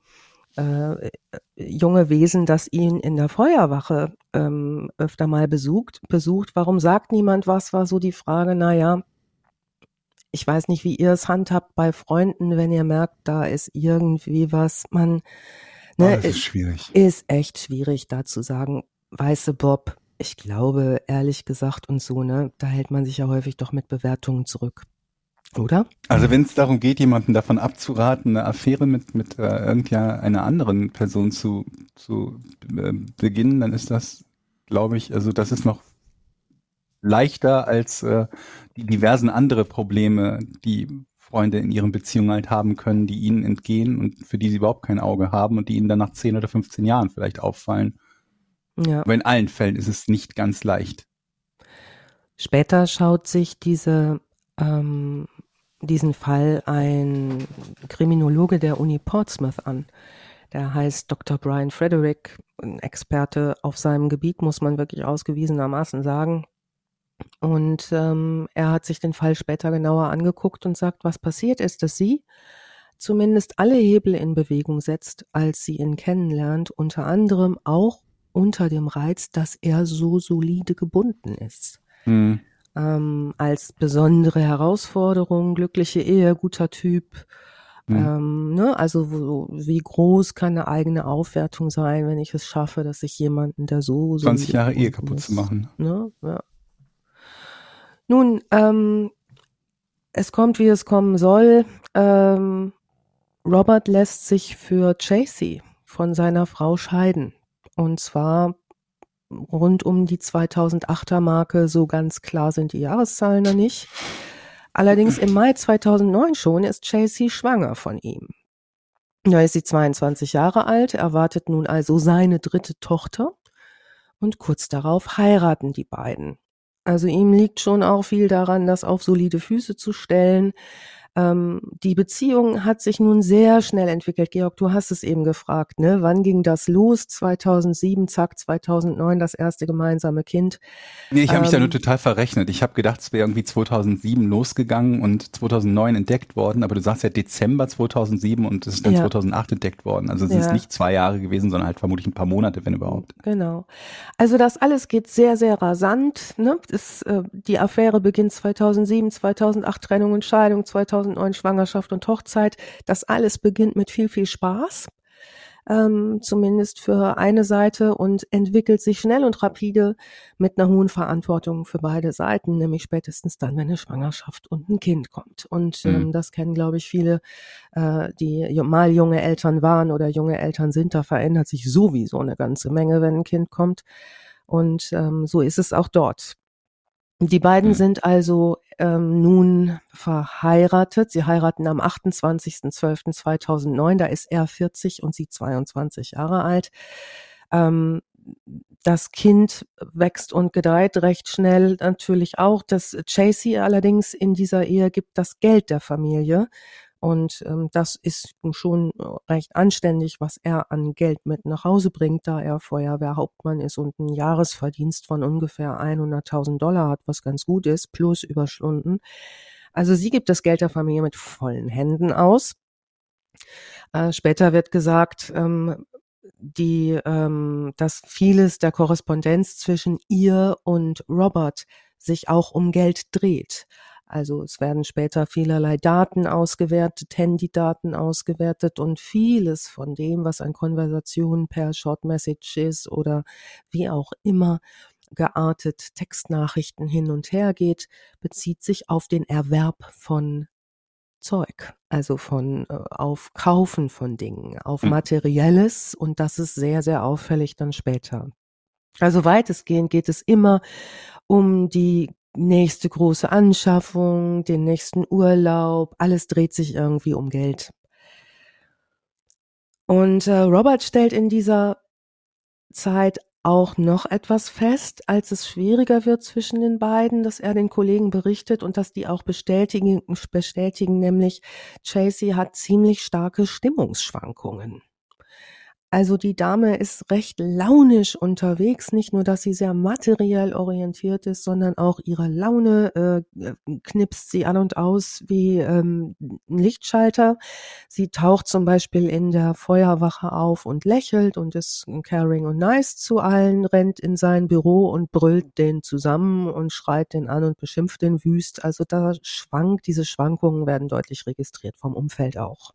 junge Wesen, das ihn in der Feuerwache öfter mal besucht. Warum sagt niemand was, war so die Frage. Naja, ich weiß nicht, wie ihr es handhabt bei Freunden, wenn ihr merkt, da ist irgendwie was, Das ist schwierig. Ist echt schwierig, da zu sagen, weiße Bob, ich glaube, ehrlich gesagt und so, ne, da hält man sich ja häufig doch mit Bewertungen zurück. Oder? Also wenn es darum geht, jemanden davon abzuraten, eine Affäre mit irgendeiner anderen Person zu beginnen, dann ist das, glaube ich, also das ist noch leichter als die diversen andere Probleme, die Freunde in ihren Beziehungen halt haben können, die ihnen entgehen und für die sie überhaupt kein Auge haben und die ihnen dann nach 10 oder 15 Jahren vielleicht auffallen. Ja. Aber in allen Fällen ist es nicht ganz leicht. Später schaut sich diesen Fall ein Kriminologe der Uni Portsmouth an. Der heißt Dr. Brian Frederick, ein Experte auf seinem Gebiet, muss man wirklich ausgewiesenermaßen sagen. Und er hat sich den Fall später genauer angeguckt und sagt, was passiert ist, dass sie zumindest alle Hebel in Bewegung setzt, als sie ihn kennenlernt, unter anderem auch unter dem Reiz, dass er so solide gebunden ist. Als besondere Herausforderung, glückliche Ehe, guter Typ. Also wie groß kann eine eigene Aufwertung sein, wenn ich es schaffe, dass ich jemanden, der so 20 Jahre Ehe gebunden kaputt ist, zu machen. Ne? Ja. Nun, es kommt, wie es kommen soll. Robert lässt sich für Tracy von seiner Frau scheiden. Und zwar rund um die 2008er Marke, so ganz klar sind die Jahreszahlen noch nicht. Allerdings im Mai 2009 schon ist Tracy schwanger von ihm. Da ist sie 22 Jahre alt, erwartet nun also seine 3. Tochter und kurz darauf heiraten die beiden. Also ihm liegt schon auch viel daran, das auf solide Füße zu stellen. Die Beziehung hat sich nun sehr schnell entwickelt. Georg, du hast es eben gefragt, ne? Wann ging das los? 2007, zack, 2009 das erste gemeinsame Kind. Nee, ich habe mich da nur total verrechnet. Ich habe gedacht, es wäre irgendwie 2007 losgegangen und 2009 entdeckt worden, aber du sagst ja Dezember 2007 und es ist dann 2008 entdeckt worden. Also es sind nicht 2 Jahre gewesen, sondern halt vermutlich ein paar Monate, wenn überhaupt. Genau. Also das alles geht sehr, sehr rasant. Ne? Die Affäre beginnt 2007, 2008 Trennung und Scheidung, 2009 Schwangerschaft und Hochzeit. Das alles beginnt mit viel, viel Spaß. Zumindest für eine Seite und entwickelt sich schnell und rapide mit einer hohen Verantwortung für beide Seiten, nämlich spätestens dann, wenn eine Schwangerschaft und ein Kind kommt. Und das kennen, glaube ich, viele, die mal junge Eltern waren oder junge Eltern sind. Da verändert sich sowieso eine ganze Menge, wenn ein Kind kommt. Und so ist es auch dort. Die beiden sind also nun verheiratet. Sie heiraten am 28.12.2009. Da ist er 40 und sie 22 Jahre alt. Das Kind wächst und gedeiht recht schnell natürlich auch. Das Chasey allerdings in dieser Ehe gibt das Geld der Familie. Und das ist schon recht anständig, was er an Geld mit nach Hause bringt, da er Feuerwehrhauptmann ist und einen Jahresverdienst von ungefähr $100.000 hat, was ganz gut ist, plus Überstunden. Also sie gibt das Geld der Familie mit vollen Händen aus. Später wird gesagt, dass vieles der Korrespondenz zwischen ihr und Robert sich auch um Geld dreht. Also es werden später vielerlei Daten ausgewertet, Handydaten ausgewertet und vieles von dem, was an Konversationen per Short Messages oder wie auch immer geartet Textnachrichten hin und her geht, bezieht sich auf den Erwerb von Zeug, also auf Kaufen von Dingen, auf Materielles, und das ist sehr, sehr auffällig dann später. Also weitestgehend geht es immer um die nächste große Anschaffung, den nächsten Urlaub, alles dreht sich irgendwie um Geld. Und Robert stellt in dieser Zeit auch noch etwas fest, als es schwieriger wird zwischen den beiden, dass er den Kollegen berichtet und dass die auch bestätigen, nämlich Chasey hat ziemlich starke Stimmungsschwankungen. Also die Dame ist recht launisch unterwegs, nicht nur, dass sie sehr materiell orientiert ist, sondern auch ihre Laune knipst sie an und aus wie ein Lichtschalter. Sie taucht zum Beispiel in der Feuerwache auf und lächelt und ist caring und nice zu allen, rennt in sein Büro und brüllt den zusammen und schreit den an und beschimpft den wüst. Also diese Schwankungen werden deutlich registriert vom Umfeld auch.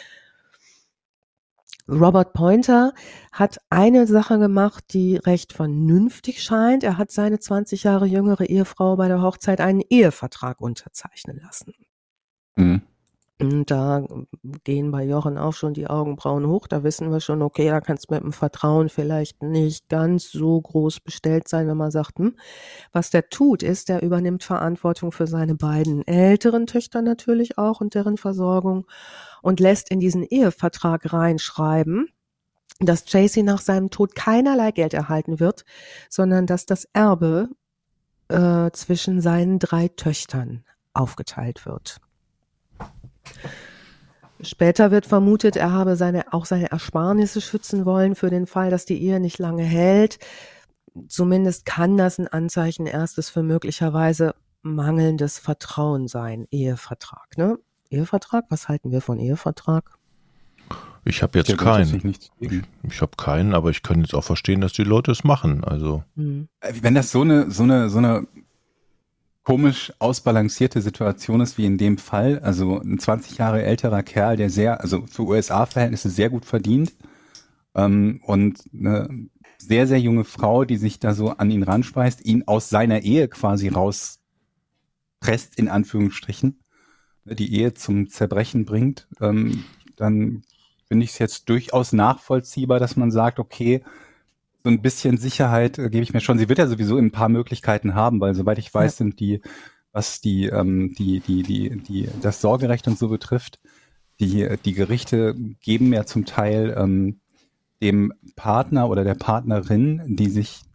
Robert Pointer hat eine Sache gemacht, die recht vernünftig scheint. Er hat seine 20 Jahre jüngere Ehefrau bei der Hochzeit einen Ehevertrag unterzeichnen lassen. Und da gehen bei Jochen auch schon die Augenbrauen hoch. Da wissen wir schon, okay, da kann es mit dem Vertrauen vielleicht nicht ganz so groß bestellt sein, wenn man sagt, was der tut, ist, der übernimmt Verantwortung für seine beiden älteren Töchter natürlich auch und deren Versorgung und lässt in diesen Ehevertrag reinschreiben, dass Chasey nach seinem Tod keinerlei Geld erhalten wird, sondern dass das Erbe zwischen seinen 3 Töchtern aufgeteilt wird. Später wird vermutet, er habe seine Ersparnisse schützen wollen für den Fall, dass die Ehe nicht lange hält. Zumindest kann das ein Anzeichen erstes für möglicherweise mangelndes Vertrauen sein. Ehevertrag, ne? Ehevertrag? Was halten wir von Ehevertrag? Ich habe jetzt keinen. Ich habe keinen, aber ich kann jetzt auch verstehen, dass die Leute es machen. Also wenn das so eine komisch ausbalancierte Situation ist wie in dem Fall, also ein 20 Jahre älterer Kerl, der also für USA-Verhältnisse sehr gut verdient, und eine sehr, sehr junge Frau, die sich da so an ihn ranschmeißt, ihn aus seiner Ehe quasi rauspresst, in Anführungsstrichen, die Ehe zum Zerbrechen bringt, dann finde ich es jetzt durchaus nachvollziehbar, dass man sagt, okay, so ein bisschen Sicherheit gebe ich mir schon. Sie wird ja sowieso ein paar Möglichkeiten haben, weil soweit ich weiß, sind was das Sorgerecht und so betrifft, die Gerichte geben ja zum Teil dem Partner oder der Partnerin, die sich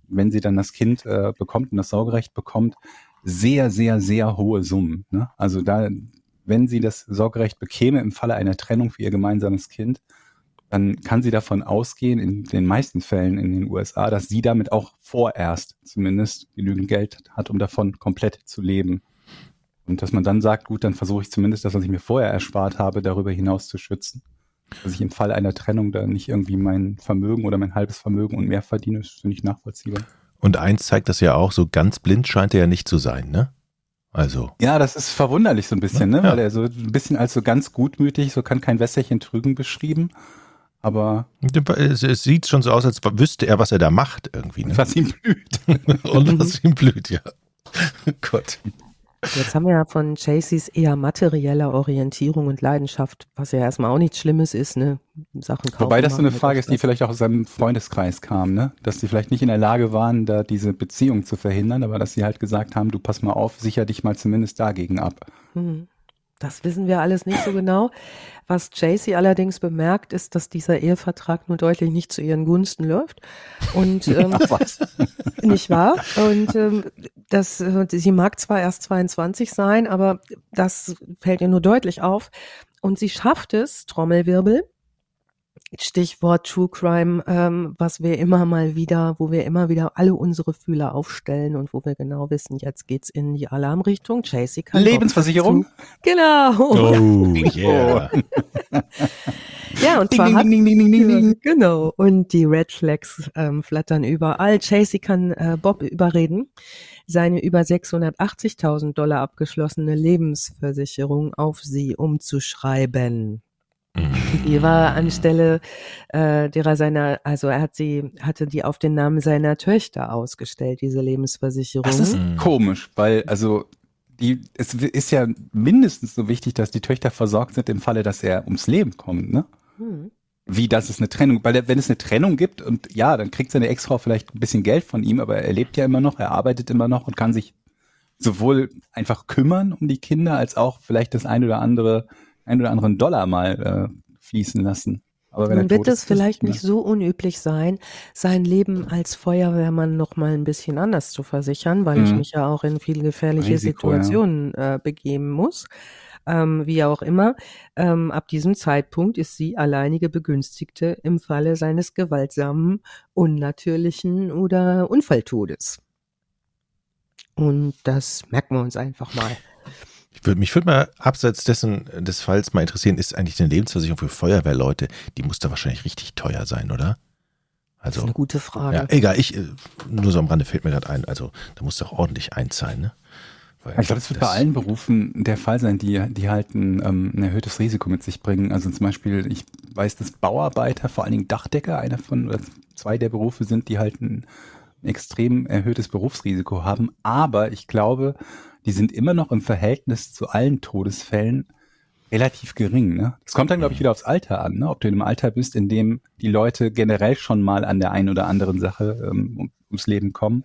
wenn sie dann das Kind bekommt und das Sorgerecht bekommt, sehr, sehr, sehr hohe Summen. Ne? Also wenn sie das Sorgerecht bekäme im Falle einer Trennung für ihr gemeinsames Kind, dann kann sie davon ausgehen, in den meisten Fällen in den USA, dass sie damit auch vorerst zumindest genügend Geld hat, um davon komplett zu leben. Und dass man dann sagt, gut, dann versuche ich zumindest das, was ich mir vorher erspart habe, darüber hinaus zu schützen. Dass ich im Fall einer Trennung da nicht irgendwie mein Vermögen oder mein halbes Vermögen und mehr verdiene, ist, finde ich, nachvollziehbar. Und eins zeigt das ja auch, so ganz blind scheint er ja nicht zu sein, ne? Also. Ja, das ist verwunderlich so ein bisschen, ne? Ja. Weil er so ein bisschen als so ganz gutmütig, so kann kein Wässerchen trügen beschrieben. Aber Es sieht schon so aus, als wüsste er, was er da macht irgendwie. Ne? was ihm blüht. Und was ihm blüht, ja. Gott. Jetzt haben wir ja von Chaseys eher materieller Orientierung und Leidenschaft, was ja erstmal auch nichts Schlimmes ist, ne? Sachen kaufen. Wobei das so eine machen, Frage ist, die vielleicht auch aus seinem Freundeskreis kam, ne? Dass die vielleicht nicht in der Lage waren, da diese Beziehung zu verhindern, aber dass sie halt gesagt haben, du pass mal auf, sicher dich mal zumindest dagegen ab. Das wissen wir alles nicht so genau. Was Chasey allerdings bemerkt, ist, dass dieser Ehevertrag nur deutlich nicht zu ihren Gunsten läuft. Und nicht wahr? Und sie mag zwar erst 22 sein, aber das fällt ihr nur deutlich auf. Und sie schafft es, Trommelwirbel, Stichwort True Crime, wo wir immer wieder alle unsere Fühler aufstellen und wo wir genau wissen, jetzt geht's in die Alarmrichtung. Chasey kann Lebensversicherung? Genau. Oh, yeah. Ja, und zwar genau. Und die Red Flags flattern überall. Chasey kann Bob überreden, seine über $680.000 abgeschlossene Lebensversicherung auf sie umzuschreiben. Die war anstelle hatte die auf den Namen seiner Töchter ausgestellt, diese Lebensversicherung. Das ist komisch, weil es ist ja mindestens so wichtig, dass die Töchter versorgt sind im Falle, dass er ums Leben kommt, ne? Wie, das ist eine Trennung, weil wenn es eine Trennung gibt und ja, dann kriegt seine Ex-Frau vielleicht ein bisschen Geld von ihm, aber er lebt ja immer noch, er arbeitet immer noch und kann sich sowohl einfach kümmern um die Kinder, als auch vielleicht das ein oder anderen Dollar mal fließen lassen. Aber wenn Nun wird es vielleicht nicht so unüblich sein, sein Leben als Feuerwehrmann noch mal ein bisschen anders zu versichern, weil ich mich ja auch in viele gefährliche Situationen begeben muss. Wie auch immer, ab diesem Zeitpunkt ist sie alleinige Begünstigte im Falle seines gewaltsamen, unnatürlichen oder Unfalltodes. Und das merken wir uns einfach mal. Mich würde mal abseits des Falls mal interessieren, ist eigentlich eine Lebensversicherung für Feuerwehrleute, die muss da wahrscheinlich richtig teuer sein, oder? Also, das ist eine gute Frage. Ja, egal, nur so am Rande fällt mir gerade ein, also da musst du auch ordentlich einzahlen, ne? Weil ich glaube, das wird bei allen Berufen der Fall sein, die halt ein erhöhtes Risiko mit sich bringen. Also zum Beispiel, ich weiß, dass Bauarbeiter, vor allen Dingen Dachdecker, einer von oder zwei der Berufe sind, die halt ein extrem erhöhtes Berufsrisiko haben. Aber ich glaube, die sind immer noch im Verhältnis zu allen Todesfällen relativ gering. Ne? Das kommt dann, glaube ich, wieder aufs Alter an. Ne? Ob du in einem Alter bist, in dem die Leute generell schon mal an der einen oder anderen Sache ums Leben kommen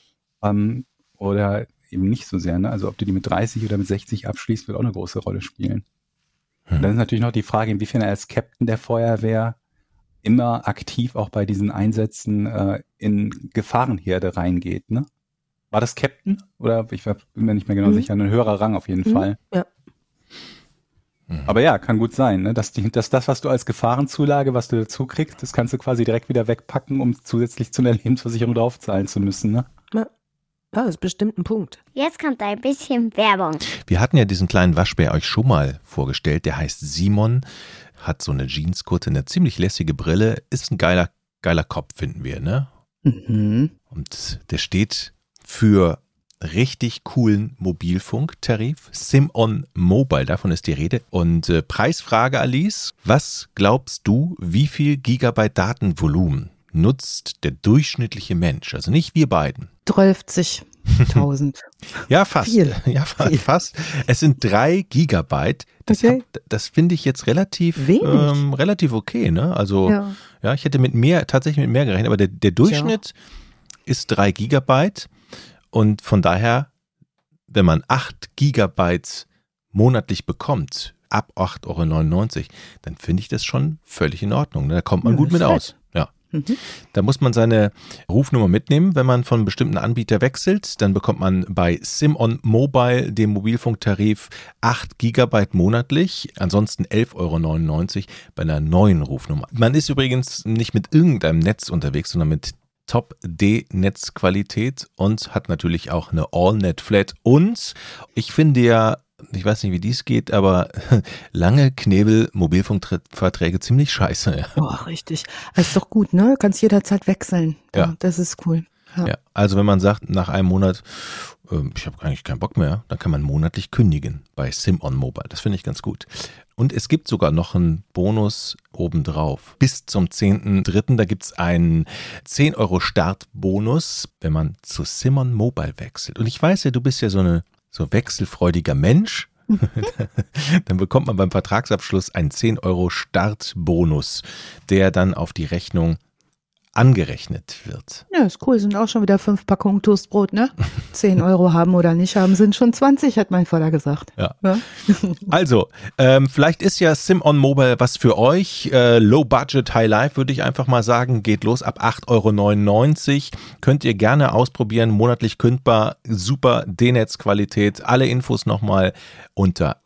oder eben nicht so sehr. Ne? Also ob du die mit 30 oder mit 60 abschließt, wird auch eine große Rolle spielen. Und dann ist natürlich noch die Frage, inwiefern er als Captain der Feuerwehr immer aktiv auch bei diesen Einsätzen in Gefahrenherde reingeht. Ne? War das Captain? Oder ich bin mir nicht mehr genau sicher. Ein höherer Rang auf jeden Fall. Ja. Aber ja, kann gut sein, ne? Dass das, was du als Gefahrenzulage, was du dazu kriegst, das kannst du quasi direkt wieder wegpacken, um zusätzlich zu einer Lebensversicherung draufzahlen zu müssen. Ne? Ja, das ist bestimmt ein Punkt. Jetzt kommt ein bisschen Werbung. Wir hatten ja diesen kleinen Waschbär euch schon mal vorgestellt. Der heißt Simon, hat so eine Jeanskutte, eine ziemlich lässige Brille, ist ein geiler Kopf, finden wir, ne? Und der steht für richtig coolen Mobilfunktarif, SIM-on Mobile, davon ist die Rede. Und Preisfrage, Alice, was glaubst du, wie viel Gigabyte Datenvolumen nutzt der durchschnittliche Mensch? Also nicht wir beiden. 12.000. Ja, fast. Viel. Ja, fast. Es sind 3 Gigabyte. Das finde ich jetzt relativ okay, ne? Also, ja, ich hätte tatsächlich mit mehr gerechnet, aber der Durchschnitt ist 3 Gigabyte. Und von daher, wenn man 8 Gigabyte monatlich bekommt, ab 8,99 €, dann finde ich das schon völlig in Ordnung. Da kommt man gut mit aus. Ja. Da muss man seine Rufnummer mitnehmen, wenn man von einem bestimmten Anbieter wechselt. Dann bekommt man bei SIM-on Mobile, dem Mobilfunktarif, 8 GB monatlich, ansonsten 11,99 € bei einer neuen Rufnummer. Man ist übrigens nicht mit irgendeinem Netz unterwegs, sondern mit Top-D-Netzqualität und hat natürlich auch eine All-Net-Flat. Und ich finde ja, ich weiß nicht, wie dies geht, aber lange Knebel-Mobilfunkverträge ziemlich scheiße. Ja. Oh, richtig. Das ist doch gut, ne? Kannst jederzeit wechseln. Ja. Das ist cool. Ja, also wenn man sagt, nach einem Monat, ich habe eigentlich keinen Bock mehr, dann kann man monatlich kündigen bei SIM-on Mobile. Das finde ich ganz gut. Und es gibt sogar noch einen Bonus obendrauf. Bis zum 10.3. Da gibt es einen 10 € Startbonus, wenn man zu SIM-on Mobile wechselt. Und ich weiß ja, du bist ja so wechselfreudiger Mensch. Dann bekommt man beim Vertragsabschluss einen 10 € Startbonus, der dann auf die Rechnung angerechnet wird. Ja, ist cool. Sind auch schon wieder 5 Packungen Toastbrot, ne? 10 € haben oder nicht haben, sind schon 20, hat mein Vater gesagt. Ja. Also, vielleicht ist ja SIM-on Mobile was für euch. Low Budget, High Life würde ich einfach mal sagen. Geht los ab 8,99 €. Könnt ihr gerne ausprobieren. Monatlich kündbar. Super D-Netz-Qualität. Alle Infos nochmal unter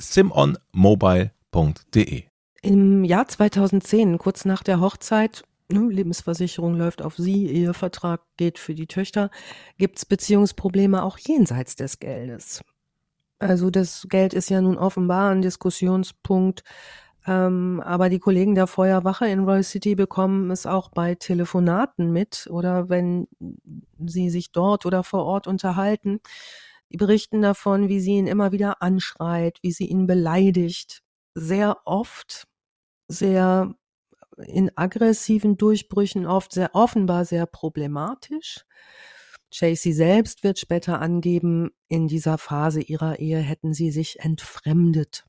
simonmobile.de. Im Jahr 2010, kurz nach der Hochzeit, Lebensversicherung läuft auf sie, Ehevertrag geht für die Töchter, gibt es Beziehungsprobleme auch jenseits des Geldes. Also das Geld ist ja nun offenbar ein Diskussionspunkt, aber die Kollegen der Feuerwache in Royal City bekommen es auch bei Telefonaten mit oder wenn sie sich dort oder vor Ort unterhalten. Die berichten davon, wie sie ihn immer wieder anschreit, wie sie ihn beleidigt. Sehr oft, sehr in aggressiven Durchbrüchen, oft sehr offenbar sehr problematisch. Chasey selbst wird später angeben, in dieser Phase ihrer Ehe hätten sie sich entfremdet.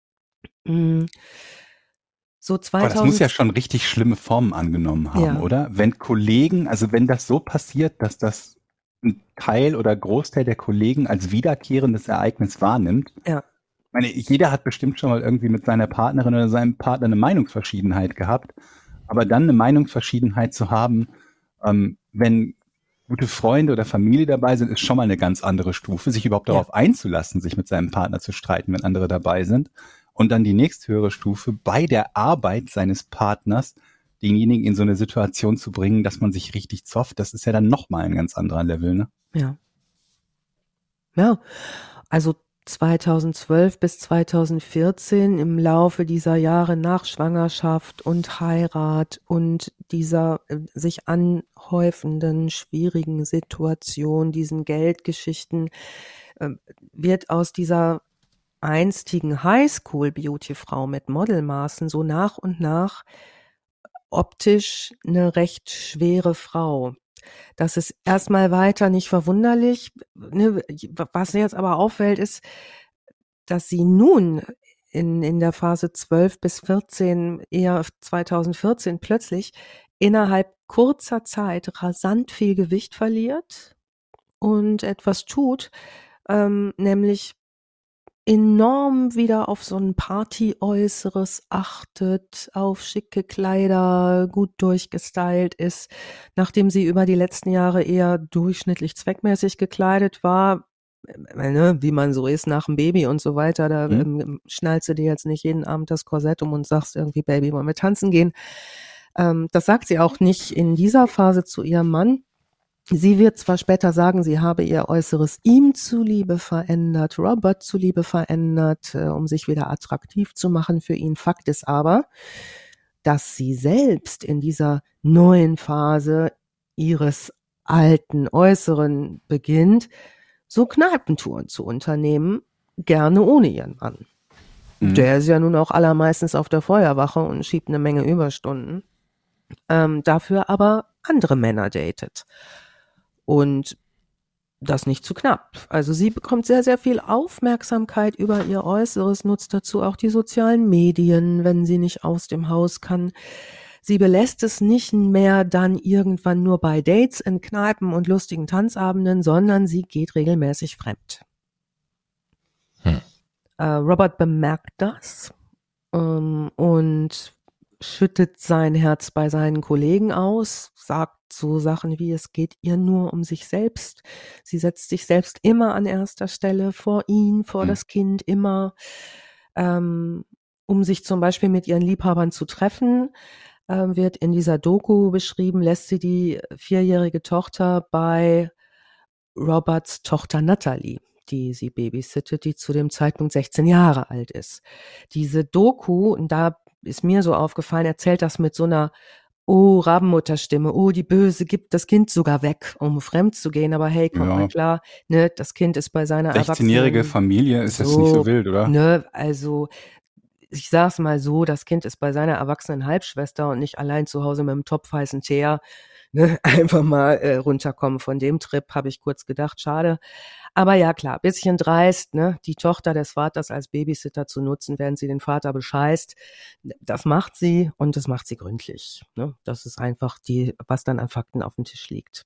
So Aber das muss ja schon richtig schlimme Formen angenommen haben, oder? Wenn Kollegen, also wenn das so passiert, dass das ein Teil oder Großteil der Kollegen als wiederkehrendes Ereignis wahrnimmt. Ja. Ich meine, jeder hat bestimmt schon mal irgendwie mit seiner Partnerin oder seinem Partner eine Meinungsverschiedenheit gehabt. Aber dann eine Meinungsverschiedenheit zu haben, wenn gute Freunde oder Familie dabei sind, ist schon mal eine ganz andere Stufe, sich überhaupt darauf einzulassen, sich mit seinem Partner zu streiten, wenn andere dabei sind. Und dann die nächsthöhere Stufe, bei der Arbeit seines Partners denjenigen in so eine Situation zu bringen, dass man sich richtig zofft, das ist ja dann nochmal ein ganz anderer Level, ne? Ja. Ja, also 2012 bis 2014 im Laufe dieser Jahre nach Schwangerschaft und Heirat und dieser sich anhäufenden schwierigen Situation, diesen Geldgeschichten, wird aus dieser einstigen Highschool-Beauty-Frau mit Modelmaßen so nach und nach optisch eine recht schwere Frau. Das ist erstmal weiter nicht verwunderlich. Was jetzt aber auffällt, ist, dass sie nun in der Phase 12 bis 14, eher 2014 plötzlich innerhalb kurzer Zeit rasant viel Gewicht verliert und etwas tut, nämlich enorm wieder auf so ein Party-Äußeres achtet, auf schicke Kleider, gut durchgestylt ist, nachdem sie über die letzten Jahre eher durchschnittlich zweckmäßig gekleidet war, wie man so ist nach dem Baby und so weiter, da schnallst du dir jetzt nicht jeden Abend das Korsett um und sagst irgendwie, Baby, wollen wir tanzen gehen. Das sagt sie auch nicht in dieser Phase zu ihrem Mann. Sie wird zwar später sagen, sie habe ihr Äußeres ihm zuliebe verändert, Robert zuliebe verändert, um sich wieder attraktiv zu machen für ihn. Fakt ist aber, dass sie selbst in dieser neuen Phase ihres alten Äußeren beginnt, so Kneipentouren zu unternehmen, gerne ohne ihren Mann. Der ist ja nun auch allermeistens auf der Feuerwache und schiebt eine Menge Überstunden. Dafür aber andere Männer datet. Und das nicht zu knapp. Also sie bekommt sehr, sehr viel Aufmerksamkeit über ihr Äußeres, nutzt dazu auch die sozialen Medien, wenn sie nicht aus dem Haus kann. Sie belässt es nicht mehr dann irgendwann nur bei Dates in Kneipen und lustigen Tanzabenden, sondern sie geht regelmäßig fremd. Robert bemerkt das und schüttet sein Herz bei seinen Kollegen aus, sagt so Sachen wie, es geht ihr nur um sich selbst. Sie setzt sich selbst immer an erster Stelle, vor ihn, vor das Kind, immer, um sich zum Beispiel mit ihren Liebhabern zu treffen, wird in dieser Doku beschrieben, lässt sie die 4-jährige Tochter bei Roberts Tochter Natalie, die sie babysittet, die zu dem Zeitpunkt 16 Jahre alt ist. Diese Doku, und da ist mir so aufgefallen, erzählt das mit so einer Rabenmutterstimme, die Böse gibt das Kind sogar weg, um fremd zu gehen, aber hey, kommt mal klar, ne, das Kind ist bei seiner 16-jährige Familie ist jetzt nicht so wild, oder? Ne, also ich sag's mal so, das Kind ist bei seiner erwachsenen Halbschwester und nicht allein zu Hause mit einem Topf heißen Teer, ne, einfach mal runterkommen von dem Trip, habe ich kurz gedacht, schade. Aber ja, klar, bisschen dreist, ne, die Tochter des Vaters als Babysitter zu nutzen, während sie den Vater bescheißt. Das macht sie und das macht sie gründlich, ne. Das ist einfach was dann an Fakten auf dem Tisch liegt.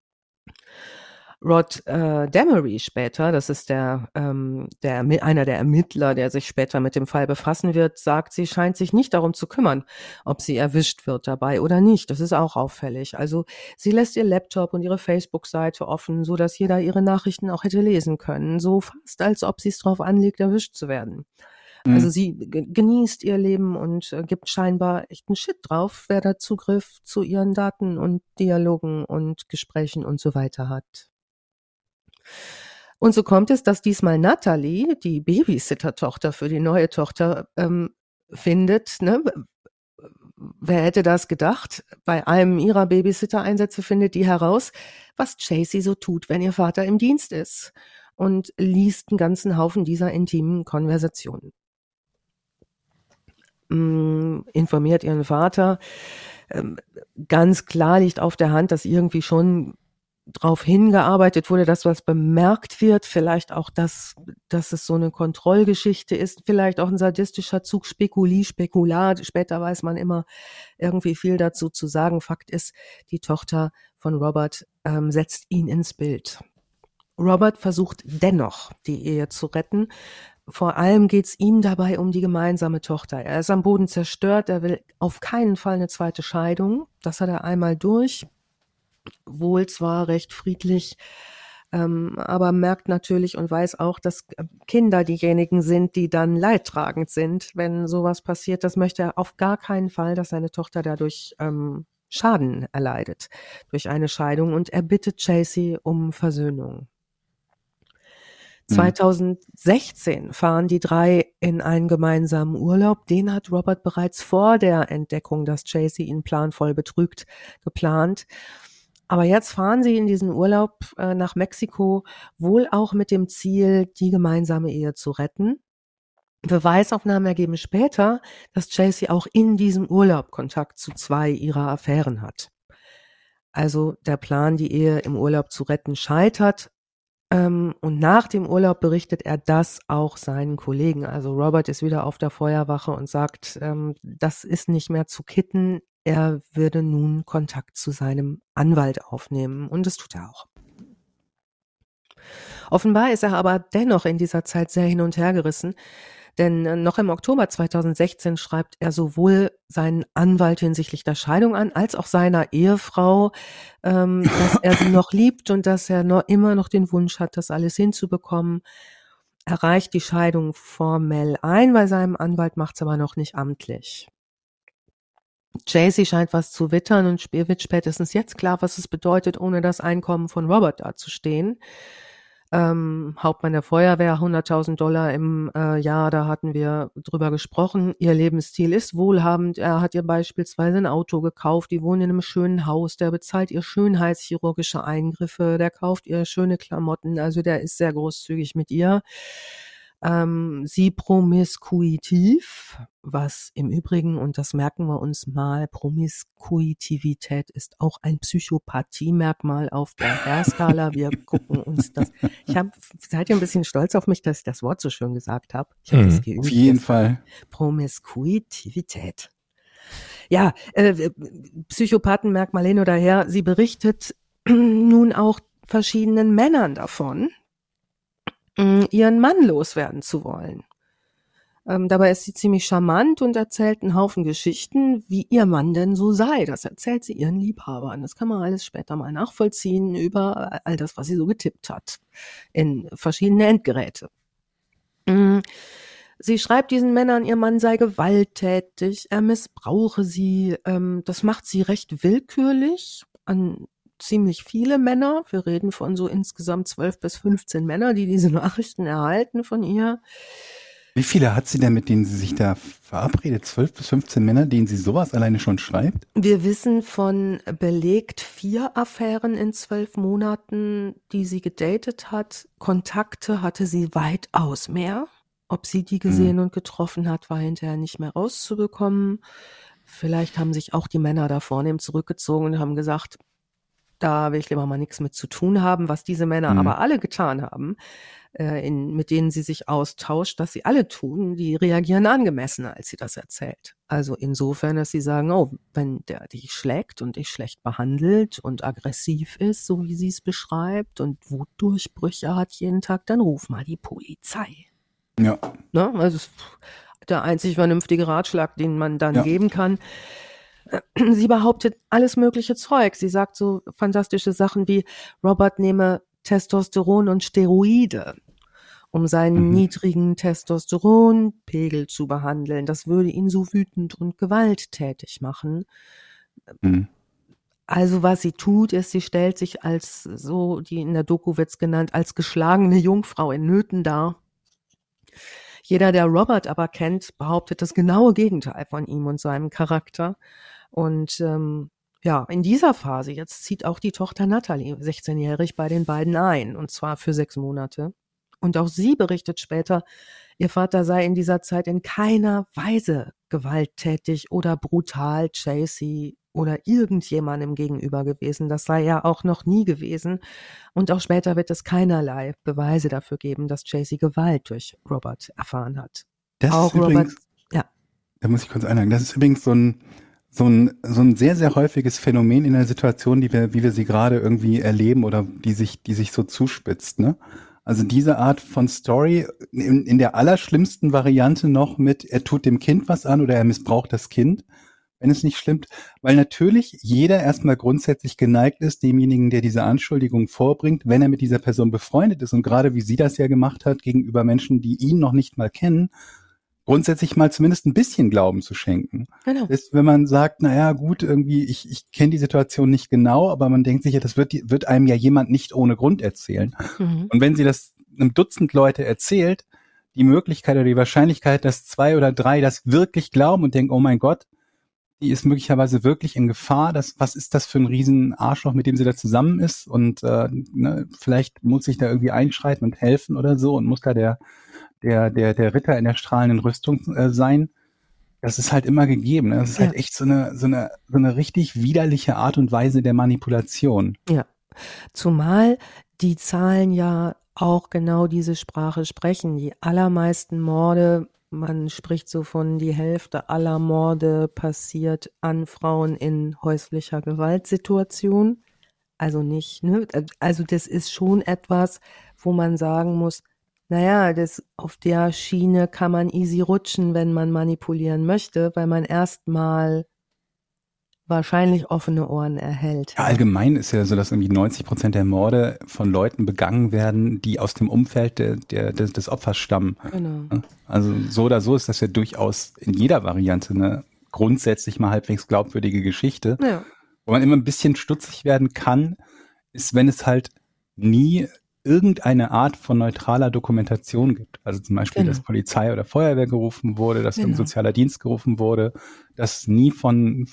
Rod Demery später, das ist einer der Ermittler, der sich später mit dem Fall befassen wird, sagt, sie scheint sich nicht darum zu kümmern, ob sie erwischt wird dabei oder nicht. Das ist auch auffällig. Also sie lässt ihr Laptop und ihre Facebook-Seite offen, so dass jeder ihre Nachrichten auch hätte lesen können. So fast, als ob sie es drauf anlegt, erwischt zu werden. Also sie genießt ihr Leben und gibt scheinbar echten Shit drauf, wer da Zugriff zu ihren Daten und Dialogen und Gesprächen und so weiter hat. Und so kommt es, dass diesmal Natalie, die Babysitter-Tochter für die neue Tochter, findet, ne? Wer hätte das gedacht? Bei einem ihrer Babysitter-Einsätze findet die heraus, was Chasey so tut, wenn ihr Vater im Dienst ist, und liest einen ganzen Haufen dieser intimen Konversationen. Informiert ihren Vater. Ganz klar liegt auf der Hand, dass irgendwie schon drauf hingearbeitet wurde, dass was bemerkt wird, vielleicht auch, dass es so eine Kontrollgeschichte ist, vielleicht auch ein sadistischer Zug, Spekulat, später weiß man immer irgendwie viel dazu zu sagen. Fakt ist, die Tochter von Robert setzt ihn ins Bild. Robert versucht dennoch, die Ehe zu retten. Vor allem geht's ihm dabei um die gemeinsame Tochter. Er ist am Boden zerstört, er will auf keinen Fall eine zweite Scheidung. Das hat er einmal durch. Wohl zwar recht friedlich, aber merkt natürlich und weiß auch, dass Kinder diejenigen sind, die dann leidtragend sind, wenn sowas passiert. Das möchte er auf gar keinen Fall, dass seine Tochter dadurch Schaden erleidet durch eine Scheidung, und er bittet Chasey um Versöhnung. 2016 fahren die 3 in einen gemeinsamen Urlaub. Den hat Robert bereits vor der Entdeckung, dass Chasey ihn planvoll betrügt, geplant. Aber jetzt fahren sie in diesen Urlaub nach Mexiko, wohl auch mit dem Ziel, die gemeinsame Ehe zu retten. Beweisaufnahmen ergeben später, dass Chasey auch in diesem Urlaub Kontakt zu 2 ihrer Affären hat. Also der Plan, die Ehe im Urlaub zu retten, scheitert. Und nach dem Urlaub berichtet er das auch seinen Kollegen. Also Robert ist wieder auf der Feuerwache und sagt, das ist nicht mehr zu kitten. Er würde nun Kontakt zu seinem Anwalt aufnehmen, und das tut er auch. Offenbar ist er aber dennoch in dieser Zeit sehr hin und her gerissen, denn noch im Oktober 2016 schreibt er sowohl seinen Anwalt hinsichtlich der Scheidung an, als auch seiner Ehefrau, dass er sie noch liebt und dass er immer noch den Wunsch hat, das alles hinzubekommen. Er reicht die Scheidung formell ein bei seinem Anwalt, macht es aber noch nicht amtlich. Chasey scheint was zu wittern, und wird spätestens jetzt klar, was es bedeutet, ohne das Einkommen von Robert dazustehen. Hauptmann der Feuerwehr, $100.000 im Jahr, da hatten wir drüber gesprochen. Ihr Lebensstil ist wohlhabend. Er hat ihr beispielsweise ein Auto gekauft. Die wohnen in einem schönen Haus. Der bezahlt ihr schönheitschirurgische Eingriffe. Der kauft ihr schöne Klamotten. Also der ist sehr großzügig mit ihr. Sie promiskuitiv, was im Übrigen, und das merken wir uns mal, Promiskuitivität ist auch ein Psychopathie-Merkmal auf der R-Skala. Wir gucken uns das. Seid ihr ein bisschen stolz auf mich, dass ich das Wort so schön gesagt habe? Ich habe das geübt. Auf jeden Fall. Promiskuitivität. Ja, Psychopathenmerkmal hin oder her. Sie berichtet nun auch verschiedenen Männern davon, ihren Mann loswerden zu wollen. Dabei ist sie ziemlich charmant und erzählt einen Haufen Geschichten, wie ihr Mann denn so sei. Das erzählt sie ihren Liebhabern. Das kann man alles später mal nachvollziehen über all das, was sie so getippt hat in verschiedene Endgeräte. Sie schreibt diesen Männern, ihr Mann sei gewalttätig, er missbrauche sie. Das macht sie recht willkürlich an ziemlich viele Männer. Wir reden von so insgesamt 12 bis 15 Männer, die diese Nachrichten erhalten von ihr. Wie viele hat sie denn, mit denen sie sich da verabredet? 12 bis 15 Männer, denen sie sowas alleine schon schreibt? Wir wissen von belegt 4 Affären in 12 Monaten, die sie gedatet hat. Kontakte hatte sie weitaus mehr. Ob sie die gesehen und getroffen hat, war hinterher nicht mehr rauszubekommen. Vielleicht haben sich auch die Männer da vornehm zurückgezogen und haben gesagt, da will ich lieber mal nichts mit zu tun haben, was diese Männer aber alle getan haben, mit denen sie sich austauscht, dass sie alle tun, die reagieren angemessen, als sie das erzählt. Also insofern, dass sie sagen, oh, wenn der dich schlägt und dich schlecht behandelt und aggressiv ist, so wie sie es beschreibt, und Wutdurchbrüche hat jeden Tag, dann ruf mal die Polizei. Ja. Ne? Also das ist der einzig vernünftige Ratschlag, den man dann geben kann. Sie behauptet alles mögliche Zeug. Sie sagt so fantastische Sachen wie, Robert nehme Testosteron und Steroide, um seinen niedrigen Testosteronpegel zu behandeln. Das würde ihn so wütend und gewalttätig machen. Also was sie tut, ist, sie stellt sich als, so die in der Doku wird's genannt, als geschlagene Jungfrau in Nöten dar. Jeder, der Robert aber kennt, behauptet das genaue Gegenteil von ihm und seinem Charakter. Und in dieser Phase, jetzt zieht auch die Tochter Natalie, 16-jährig, bei den beiden ein, und zwar für 6 Monate. Und auch sie berichtet später, ihr Vater sei in dieser Zeit in keiner Weise gewalttätig oder brutal Chasey oder irgendjemandem gegenüber gewesen. Das sei er auch noch nie gewesen. Und auch später wird es keinerlei Beweise dafür geben, dass Chasey Gewalt durch Robert erfahren hat. Das auch ist übrigens, Robert, da muss ich kurz einhaken, das ist übrigens so ein sehr, sehr häufiges Phänomen in der Situation, wie wir sie gerade irgendwie erleben oder die sich so zuspitzt, ne? Also diese Art von Story in der allerschlimmsten Variante noch mit, er tut dem Kind was an oder er missbraucht das Kind, wenn es nicht stimmt, weil natürlich jeder erstmal grundsätzlich geneigt ist, demjenigen, der diese Anschuldigung vorbringt, wenn er mit dieser Person befreundet ist und gerade wie sie das ja gemacht hat gegenüber Menschen, die ihn noch nicht mal kennen, grundsätzlich mal zumindest ein bisschen Glauben zu schenken. Genau. Ist, wenn man sagt, naja, gut, irgendwie, ich kenne die Situation nicht genau, aber man denkt sich ja, das wird einem ja jemand nicht ohne Grund erzählen. Und wenn sie das einem Dutzend Leute erzählt, die Möglichkeit oder die Wahrscheinlichkeit, dass 2 oder 3 das wirklich glauben und denken, oh mein Gott, die ist möglicherweise wirklich in Gefahr, was ist das für ein riesen Arschloch, mit dem sie da zusammen ist und vielleicht muss ich da irgendwie einschreiten und helfen oder so und muss da der Ritter in der strahlenden Rüstung sein. Das ist halt immer gegeben. Ne? Das ist halt echt so eine richtig widerliche Art und Weise der Manipulation. Ja, zumal die Zahlen ja auch genau diese Sprache sprechen. Die allermeisten Morde, man spricht so von die Hälfte aller Morde passiert an Frauen in häuslicher Gewaltsituation. Also nicht, ne? Also das ist schon etwas, wo man sagen muss, naja, auf der Schiene kann man easy rutschen, wenn man manipulieren möchte, weil man erstmal wahrscheinlich offene Ohren erhält. Ja, allgemein ist ja so, dass irgendwie 90% der Morde von Leuten begangen werden, die aus dem Umfeld des Opfers stammen. Genau. Also so oder so ist das ja durchaus in jeder Variante eine grundsätzlich mal halbwegs glaubwürdige Geschichte. Ja. Wo man immer ein bisschen stutzig werden kann, ist, wenn es halt nie irgendeine Art von neutraler Dokumentation gibt. Also zum Beispiel, dass Polizei oder Feuerwehr gerufen wurde, dass ein sozialer Dienst gerufen wurde, dass nie von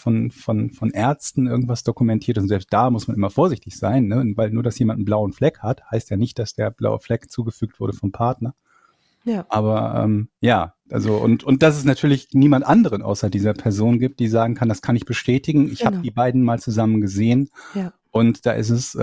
Ärzten irgendwas dokumentiert ist. Und selbst da muss man immer vorsichtig sein, ne? Weil nur, dass jemand einen blauen Fleck hat, heißt ja nicht, dass der blaue Fleck zugefügt wurde vom Partner. Ja. Aber also und dass es natürlich niemand anderen außer dieser Person gibt, die sagen kann, das kann ich bestätigen. Ich habe die beiden mal zusammen gesehen und da ist es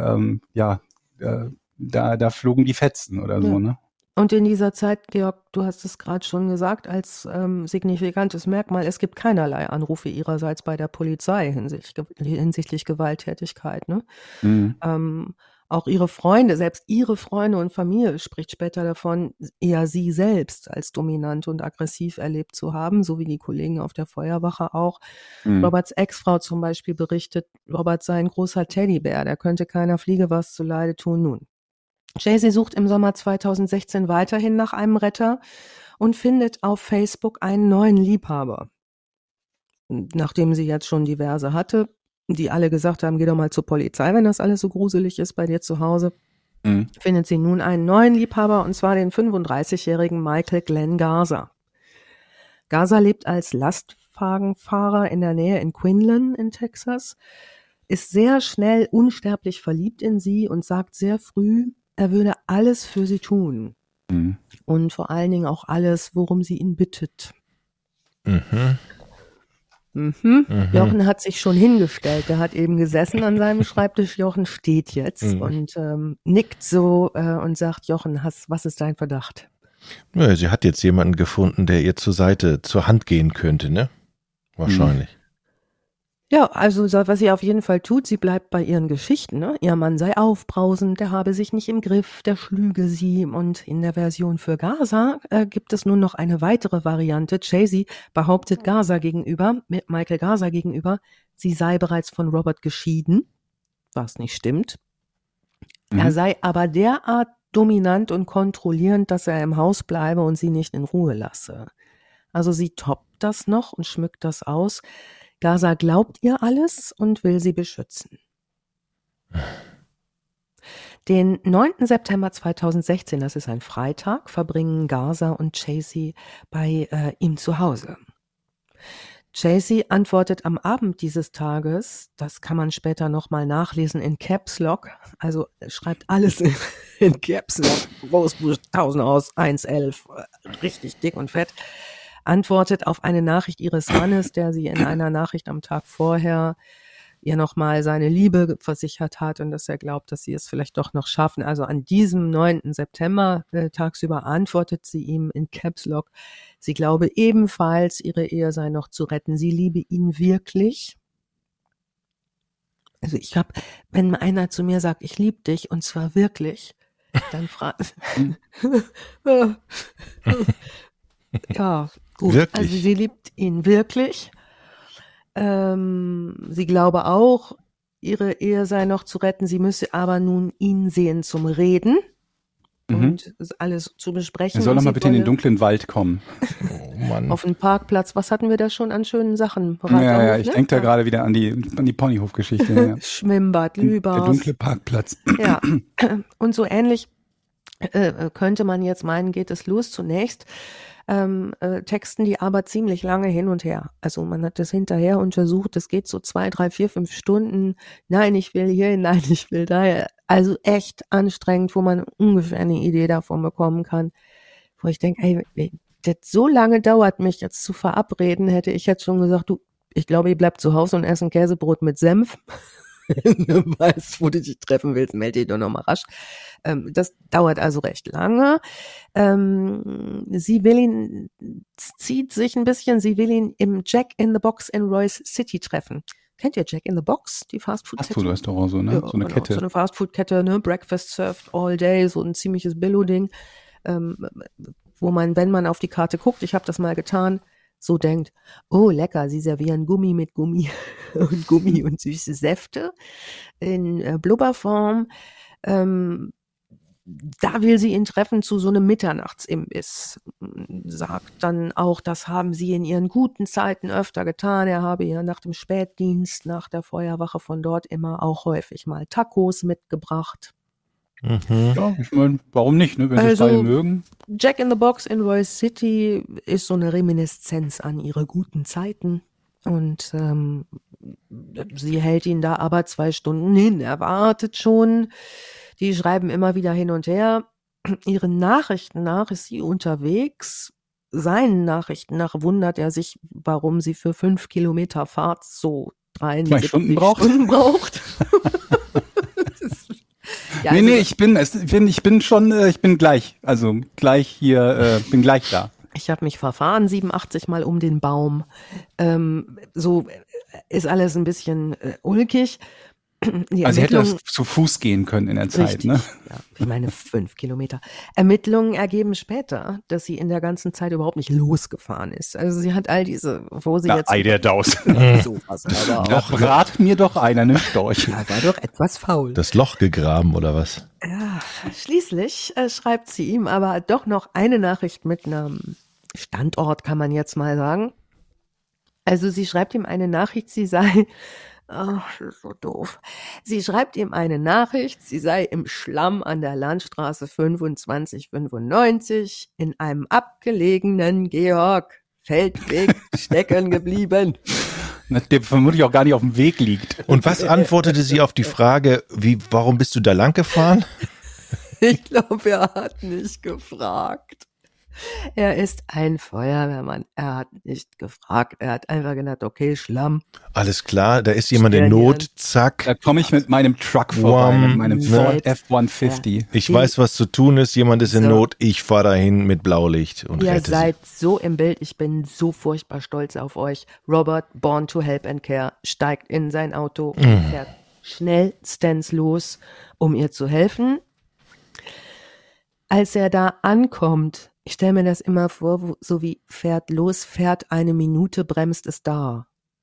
da flogen die Fetzen oder so, ne? Und in dieser Zeit, Georg, du hast es gerade schon gesagt, als signifikantes Merkmal, es gibt keinerlei Anrufe ihrerseits bei der Polizei hinsichtlich Gewalttätigkeit, ne? Auch ihre Freunde, selbst ihre Freunde und Familie spricht später davon, eher sie selbst als dominant und aggressiv erlebt zu haben, so wie die Kollegen auf der Feuerwache auch. Roberts Ex-Frau zum Beispiel berichtet, Robert sei ein großer Teddybär, der könnte keiner Fliege was zuleide tun. Nun, Jaycee sucht im Sommer 2016 weiterhin nach einem Retter und findet auf Facebook einen neuen Liebhaber. Nachdem sie jetzt schon diverse hatte, die alle gesagt haben, geh doch mal zur Polizei, wenn das alles so gruselig ist bei dir zu Hause, findet sie nun einen neuen Liebhaber, und zwar den 35-jährigen Michael Glenn Garza. Garza lebt als Lastwagenfahrer in der Nähe in Quinlan in Texas, ist sehr schnell unsterblich verliebt in sie und sagt sehr früh, er würde alles für sie tun. Und vor allen Dingen auch alles, worum sie ihn bittet. Jochen hat sich schon hingestellt. Der hat eben gesessen an seinem Schreibtisch. Jochen steht jetzt und nickt so und sagt, Jochen, was ist dein Verdacht? Ja, sie hat jetzt jemanden gefunden, der ihr zur Hand gehen könnte, ne? Wahrscheinlich. Ja, also was sie auf jeden Fall tut, sie bleibt bei ihren Geschichten. Ne? Ihr Mann sei aufbrausend, der habe sich nicht im Griff, der schlüge sie. Und in der Version für Garza gibt es nun noch eine weitere Variante. Jaycee behauptet Michael Garza gegenüber, sie sei bereits von Robert geschieden, was nicht stimmt. Er sei aber derart dominant und kontrollierend, dass er im Haus bleibe und sie nicht in Ruhe lasse. Also sie toppt das noch und schmückt das aus. Garza glaubt ihr alles und will sie beschützen. Den 9. September 2016, das ist ein Freitag, verbringen Garza und Jaycee bei ihm zu Hause. Jaycee antwortet am Abend dieses Tages, das kann man später nochmal nachlesen in Caps Lock, also schreibt alles in Caps Lock, Großbuchstaben aus 1,11, richtig dick und fett, antwortet auf eine Nachricht ihres Mannes, der sie in einer Nachricht am Tag vorher ihr nochmal seine Liebe versichert hat und dass er glaubt, dass sie es vielleicht doch noch schaffen. Also an diesem 9. September tagsüber antwortet sie ihm in Caps Lock, sie glaube ebenfalls, ihre Ehe sei noch zu retten. Sie liebe ihn wirklich. Also wenn einer zu mir sagt, ich liebe dich und zwar wirklich, dann fragt ja, gut. Wirklich? Also sie liebt ihn wirklich. Sie glaube auch, ihre Ehe sei noch zu retten. Sie müsse aber nun ihn sehen zum Reden und alles zu besprechen. Er soll doch mal bitte in den dunklen Wald kommen. Oh Mann. Auf den Parkplatz. Was hatten wir da schon an schönen Sachen? Ja, ich denke da gerade wieder an die Ponyhof-Geschichte. Ja. Schwimmbad, Lübars. Der dunkle Parkplatz. Ja, und so ähnlich könnte man jetzt meinen, geht es los. Zunächst texten die aber ziemlich lange hin und her. Also man hat das hinterher untersucht, das geht so 2, 3, 4, 5 Stunden. Nein, ich will hier, nein, ich will daher. Also echt anstrengend, wo man ungefähr eine Idee davon bekommen kann. Wo ich denke, ey, das so lange dauert, mich jetzt zu verabreden, hätte ich jetzt schon gesagt, du, ich glaube, ihr bleibt zu Hause und esst ein Käsebrot mit Senf. Du weißt, wo du dich treffen willst, melde dich doch nochmal rasch. Das dauert also recht lange. Sie will ihn im Jack in the Box in Royce City treffen. Kennt ihr Jack in the Box, die Fastfood-Kette? Fastfood-Restaurant, so, ne? Ja, so eine genau, Kette. So eine Fastfood-Kette, ne? Breakfast served all day, so ein ziemliches Billo-Ding, wo man, wenn man auf die Karte guckt, ich habe das mal getan, so denkt, oh lecker, sie servieren Gummi mit Gummi und Gummi und süße Säfte in Blubberform. Da will sie ihn treffen zu so einem Mitternachtsimbiss. Sagt dann auch, das haben sie in ihren guten Zeiten öfter getan. Er habe ihr nach dem Spätdienst, nach der Feuerwache von dort immer auch häufig mal Tacos mitgebracht. Ja, ich meine, warum nicht, ne, wenn sie es beide mögen. Jack in the Box in Royce City ist so eine Reminiszenz an ihre guten Zeiten. Und sie hält ihn da aber 2 Stunden hin. Er wartet schon. Die schreiben immer wieder hin und her. Ihren Nachrichten nach ist sie unterwegs. Seinen Nachrichten nach wundert er sich, warum sie für 5 Kilometer Fahrt so 3 Stunden braucht. Ja, nee, also, ich bin gleich da. Ich habe mich verfahren, 87 Mal um den Baum. So ist alles ein bisschen ulkig. Die Also sie hätte das Ermittlungen- zu Fuß gehen können in der Zeit, Richtig, ne? ja, ich meine 5 Kilometer. Ermittlungen ergeben später, dass sie in der ganzen Zeit überhaupt nicht losgefahren ist. Also sie hat all diese, wo sie Na, jetzt Ei der Daus. sowas, aber Da auch, brat mir doch einer einen Storch. ja, war doch etwas faul. Das Loch gegraben oder was? Ja, schließlich schreibt sie ihm aber doch noch eine Nachricht mit einem Standort, kann man jetzt mal sagen. Also sie schreibt ihm eine Nachricht, sie sei, ach, das ist so doof. Sie schreibt ihm eine Nachricht, sie sei im Schlamm an der Landstraße 2595 in einem abgelegenen Georg-Feldweg stecken geblieben. Der vermutlich auch gar nicht auf dem Weg liegt. Und was antwortete sie auf die Frage, warum bist du da lang gefahren? Ich glaube, er hat nicht gefragt. Er ist ein Feuerwehrmann. Er hat nicht gefragt. Er hat einfach gedacht, okay, Schlamm. Alles klar, da ist jemand in Stell dir Not, an. zack. Da komme ich mit meinem Truck vorbei, Wham, mit meinem ne? Ford F-150. Ich weiß, was zu tun ist, jemand ist in So. Not, ich fahre dahin mit Blaulicht und Ihr rette seid so im Bild. Ich bin so furchtbar stolz auf euch. Robert, born to help and care, steigt in sein Auto und fährt schnellstens los, um ihr zu helfen. Als er da ankommt, ich stelle mir das immer vor, so wie fährt los, fährt eine Minute, bremst es da.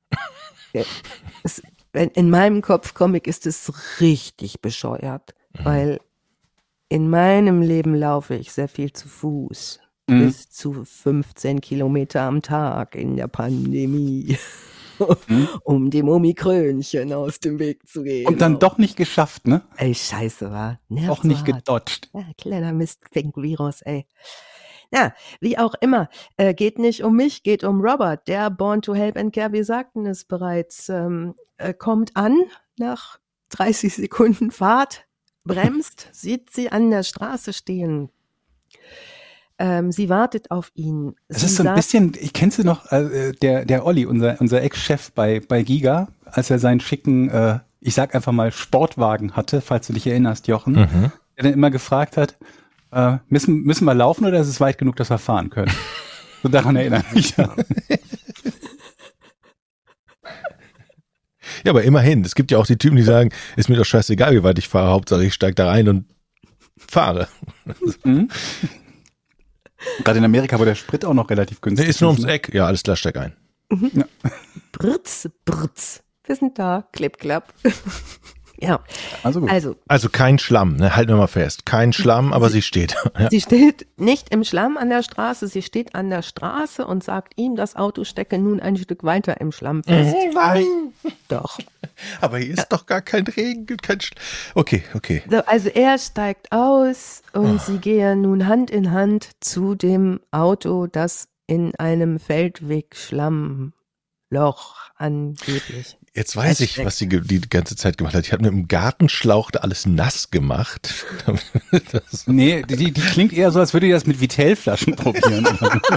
In meinem Kopfcomic ist es richtig bescheuert, weil in meinem Leben laufe ich sehr viel zu Fuß. Bis zu 15 Kilometer am Tag in der Pandemie, um dem Omikrönchen aus dem Weg zu gehen. Und dann doch nicht geschafft, ne? Ey, scheiße, war. Auch nicht gedodged. Ja, kleiner Mistfink-Virus, ey. Ja, wie auch immer, geht nicht um mich, geht um Robert, der Born to Help and Care, wir sagten es bereits, kommt an nach 30 Sekunden Fahrt, bremst, sieht sie an der Straße stehen. Sie wartet auf ihn. Es ist so ein bisschen, ich kennst du noch, der Olli, unser Ex-Chef bei Giga, als er seinen schicken, ich sag einfach mal Sportwagen hatte, falls du dich erinnerst, Jochen, der dann immer gefragt hat, müssen wir laufen oder ist es weit genug, dass wir fahren können? So daran erinnere ich mich. Ja, aber immerhin, es gibt ja auch die Typen, die sagen, ist mir doch scheißegal, wie weit ich fahre, Hauptsache ich steige da rein und fahre. Gerade in Amerika, wo der Sprit auch noch relativ günstig Ist nur ums Eck. Ja, alles klar, steig ein. Brrz, brrz. Wir sind da, klipp, klapp. Ja, Also gut. Also kein Schlamm, ne? Halten wir mal fest. Kein Schlamm, aber sie steht. Ja. sie steht nicht im Schlamm an der Straße, sie steht an der Straße und sagt ihm, das Auto stecke nun ein Stück weiter im Schlamm fest. Nein. Doch. Aber hier ist doch gar kein Regen, kein Okay. So, also er steigt aus und sie gehen nun Hand in Hand zu dem Auto, das in einem Feldweg-Schlammloch angeblich. Jetzt weiß ich, was sie die ganze Zeit gemacht hat. Die hat mit dem Gartenschlauch da alles nass gemacht. Nee, die klingt eher so, als würde die das mit Vitell-Flaschen probieren.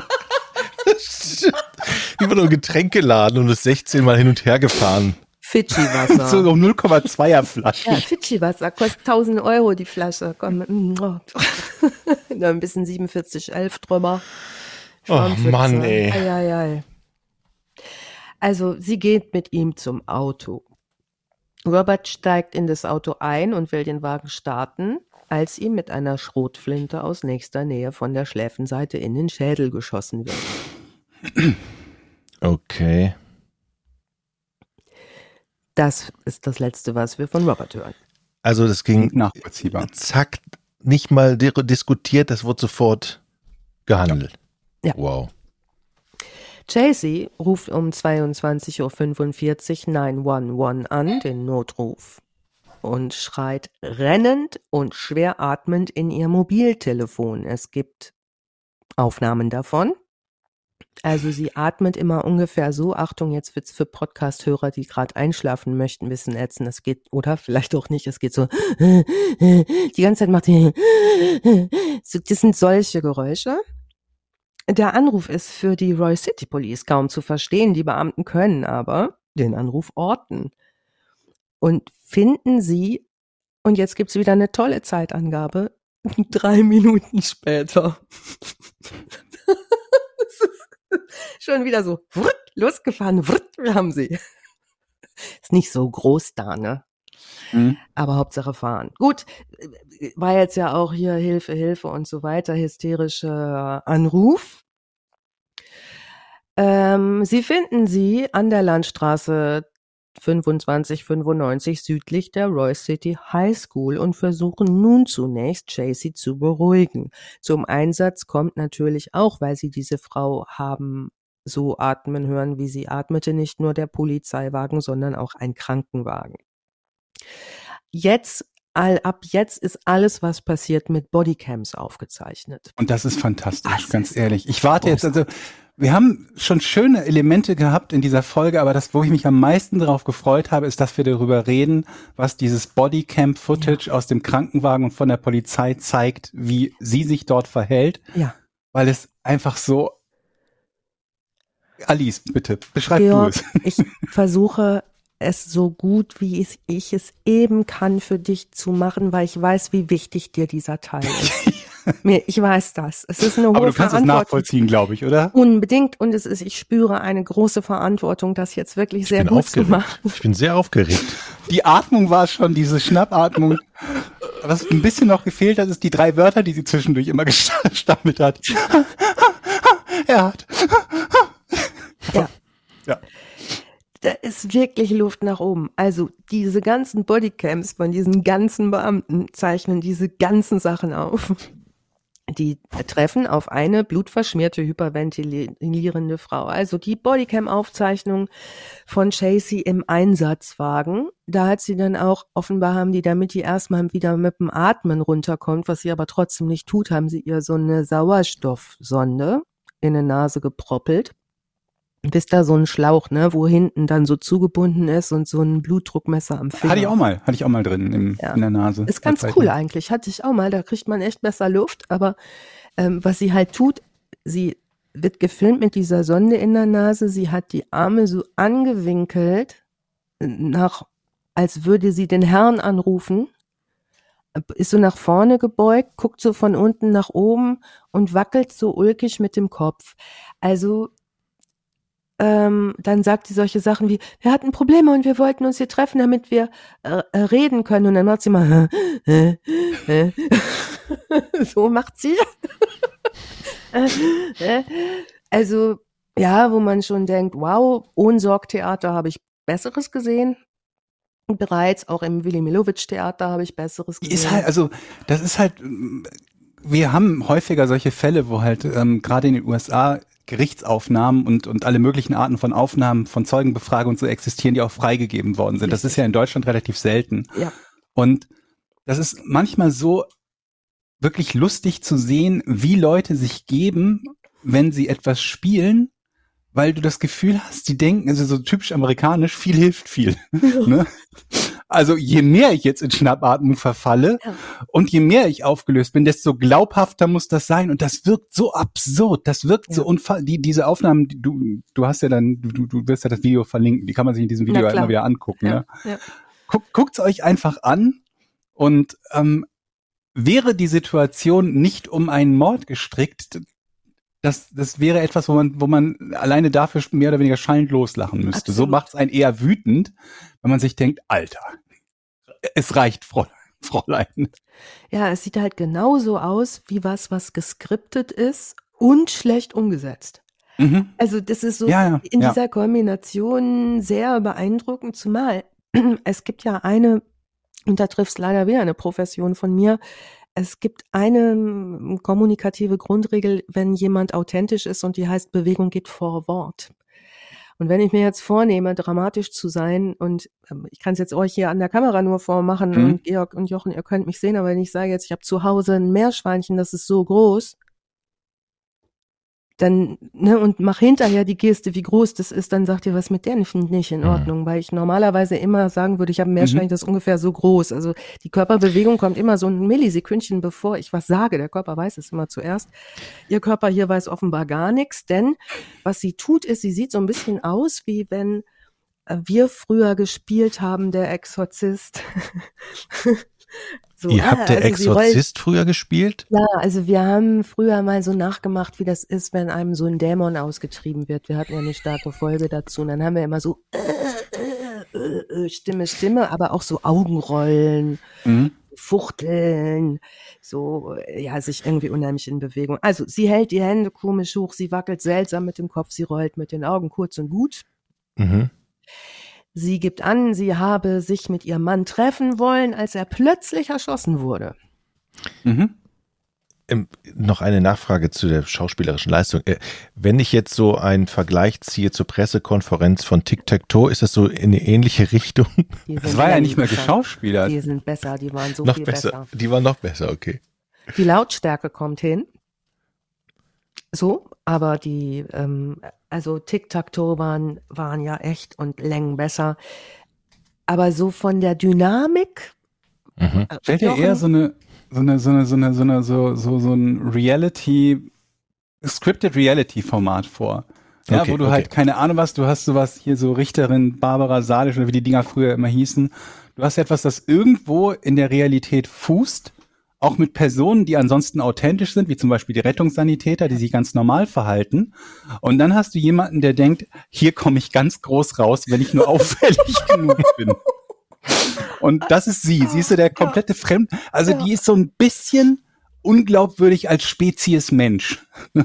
Die war doch Getränkeladen und ist 16 Mal hin und her gefahren. Fidschi-Wasser. So 0,2er Flaschen. Ja, Fidschi-Wasser kostet 1.000 Euro die Flasche. Komm, da ein bisschen 47,11 drüber. Oh Mann, ey. Ei. Also sie geht mit ihm zum Auto. Robert steigt in das Auto ein und will den Wagen starten, als ihm mit einer Schrotflinte aus nächster Nähe von der Schläfenseite in den Schädel geschossen wird. Okay. Das ist das Letzte, was wir von Robert hören. Also das ging Nachvollziehbar. zack, nicht mal diskutiert, das wurde sofort gehandelt. Ja. Wow. Chasey ruft um 22.45 Uhr 911 an, den Notruf, und schreit rennend und schwer atmend in ihr Mobiltelefon. Es gibt Aufnahmen davon. Also sie atmet immer ungefähr so, Achtung, jetzt wird's für Podcast-Hörer, die gerade einschlafen möchten, ein bisschen ätzend. Es geht, oder vielleicht auch nicht, es geht so, die ganze Zeit macht sie, das sind solche Geräusche. Der Anruf ist für die Roy City Police kaum zu verstehen. Die Beamten können aber den Anruf orten und finden sie, und jetzt gibt's wieder eine tolle Zeitangabe, 3 Minuten später. Das ist schon wieder so, losgefahren, wir haben sie. Ist nicht so groß da, ne? Aber Hauptsache fahren. Gut, war jetzt ja auch hier Hilfe, Hilfe und so weiter, hysterischer Anruf. Sie finden sie an der Landstraße 2595 südlich der Roy City High School und versuchen nun zunächst Chasey zu beruhigen. Zum Einsatz kommt natürlich auch, weil sie diese Frau haben so atmen hören, wie sie atmete, nicht nur der Polizeiwagen, sondern auch ein Krankenwagen. Ab jetzt ist alles, was passiert, mit Bodycams aufgezeichnet. Und das ist fantastisch, Das ganz ist ehrlich. Ich warte jetzt, also wir haben schon schöne Elemente gehabt in dieser Folge, aber das, wo ich mich am meisten darauf gefreut habe, ist, dass wir darüber reden, was dieses Bodycam-Footage aus dem Krankenwagen und von der Polizei zeigt, wie sie sich dort verhält. Ja. Weil es einfach so... Alice, bitte, beschreib Georg, du es. ich versuche es so gut, wie ich es eben kann für dich zu machen, weil ich weiß, wie wichtig dir dieser Teil ist. Ich weiß das. Es ist eine hohe Aber du kannst es nachvollziehen, glaube ich, oder? Unbedingt. Und ich spüre eine große Verantwortung, das jetzt wirklich sehr gut zu machen. Ich bin sehr aufgeregt. Die Atmung war schon, diese Schnappatmung. Was ein bisschen noch gefehlt hat, ist die 3 Wörter, die sie zwischendurch immer gestammelt hat. Er hat. Ja. Ja. Da ist wirklich Luft nach oben. Also diese ganzen Bodycams von diesen ganzen Beamten zeichnen diese ganzen Sachen auf. Die treffen auf eine blutverschmierte, hyperventilierende Frau. Also die Bodycam-Aufzeichnung von Chasey im Einsatzwagen. Da hat sie dann auch, offenbar haben die, damit die erstmal wieder mit dem Atmen runterkommt, was sie aber trotzdem nicht tut, haben sie ihr so eine Sauerstoffsonde in die Nase geproppelt. Bis da so ein Schlauch, ne, wo hinten dann so zugebunden ist und so ein Blutdruckmesser am Finger. Hatte ich auch mal drin in der Nase. Ist ganz cool eigentlich. Hatte ich auch mal. Da kriegt man echt besser Luft. Aber was sie halt tut, sie wird gefilmt mit dieser Sonde in der Nase. Sie hat die Arme so angewinkelt, als würde sie den Herrn anrufen. Ist so nach vorne gebeugt, guckt so von unten nach oben und wackelt so ulkig mit dem Kopf. Also dann sagt sie solche Sachen wie, wir hatten Probleme und wir wollten uns hier treffen, damit wir reden können. Und dann macht sie mal so macht sie. Also, ja, wo man schon denkt, wow, Ohnsorg-Theater habe ich Besseres gesehen. Bereits auch im Willy Millowitsch-Theater habe ich Besseres gesehen. Ist halt, also, das ist halt, wir haben häufiger solche Fälle, wo halt gerade in den USA Gerichtsaufnahmen und alle möglichen Arten von Aufnahmen von Zeugenbefragungen und so existieren, die auch freigegeben worden sind. Das ist ja in Deutschland relativ selten. Ja. Und das ist manchmal so wirklich lustig zu sehen, wie Leute sich geben, wenn sie etwas spielen, weil du das Gefühl hast, die denken, also so typisch amerikanisch, viel hilft viel. Ja. Ne? Also je mehr ich jetzt in Schnappatmung verfalle und je mehr ich aufgelöst bin, desto glaubhafter muss das sein. Und das wirkt so absurd, das wirkt so diese Aufnahmen, du hast ja dann, du wirst ja das Video verlinken, die kann man sich in diesem Video halt immer wieder angucken. Ja. Ne? Ja. Guckt's euch einfach an und wäre die Situation nicht um einen Mord gestrickt, das wäre etwas, wo man alleine dafür mehr oder weniger schallend loslachen müsste. Absolut. So macht's einen eher wütend, wenn man sich denkt, Alter, es reicht, Fräulein. Ja, es sieht halt genauso aus wie was geskriptet ist und schlecht umgesetzt. Mhm. Also das ist so in dieser Kombination sehr beeindruckend, zumal es gibt ja und da trifft leider wieder eine Profession von mir, es gibt eine kommunikative Grundregel, wenn jemand authentisch ist und die heißt, Bewegung geht vor Wort. Und wenn ich mir jetzt vornehme, dramatisch zu sein und ich kann es jetzt euch hier an der Kamera nur vormachen und Georg und Jochen, ihr könnt mich sehen, aber wenn ich sage jetzt, ich habe zu Hause ein Meerschweinchen, das ist so groß, dann, ne, und mach hinterher die Geste, wie groß das ist, dann sagt ihr, was mit der nicht in Ordnung, weil ich normalerweise immer sagen würde, ich habe ein Meerschweinchen, das ist ungefähr so groß. Also die Körperbewegung kommt immer so ein Millisekündchen, bevor ich was sage. Der Körper weiß es immer zuerst. Ihr Körper hier weiß offenbar gar nichts, denn was sie tut, ist, sie sieht so ein bisschen aus, wie wenn wir früher gespielt haben, der Exorzist. So, ihr habt der Exorzist früher gespielt? Ja, also wir haben früher mal so nachgemacht, wie das ist, wenn einem so ein Dämon ausgetrieben wird. Wir hatten ja eine starke Folge dazu und dann haben wir immer so Stimme, aber auch so Augenrollen, Mhm. Fuchteln, so, ja, sich irgendwie unheimlich in Bewegung. Also sie hält die Hände komisch hoch, sie wackelt seltsam mit dem Kopf, sie rollt mit den Augen kurz und gut. Mhm. Sie gibt an, sie habe sich mit ihrem Mann treffen wollen, als er plötzlich erschossen wurde. Mhm. Noch eine Nachfrage zu der schauspielerischen Leistung. Wenn ich jetzt so einen Vergleich ziehe zur Pressekonferenz von Tic-Tac-Toe, ist das so in eine ähnliche Richtung? Die Das sind war ja nicht mehr besser. geschauspielert. Die sind besser, die waren so Noch viel besser. Die waren noch besser, okay. Die Lautstärke kommt hin. So, aber die, also Tic-Tac-Toe waren ja echt und Längen besser. Aber so von der Dynamik. Mhm. Stellt dir eher so ein Scripted Reality Format vor. Ja, Okay, wo du okay. halt keine Ahnung was, du hast sowas hier so Richterin Barbara Salisch oder wie die Dinger früher immer hießen. Du hast etwas, das irgendwo in der Realität fußt, auch mit Personen, die ansonsten authentisch sind, wie zum Beispiel die Rettungssanitäter, die sich ganz normal verhalten. Und dann hast du jemanden, der denkt, hier komme ich ganz groß raus, wenn ich nur auffällig genug bin. Und das ist sie. Siehst du, der komplette Also die ist so ein bisschen unglaubwürdig als Spezies Mensch.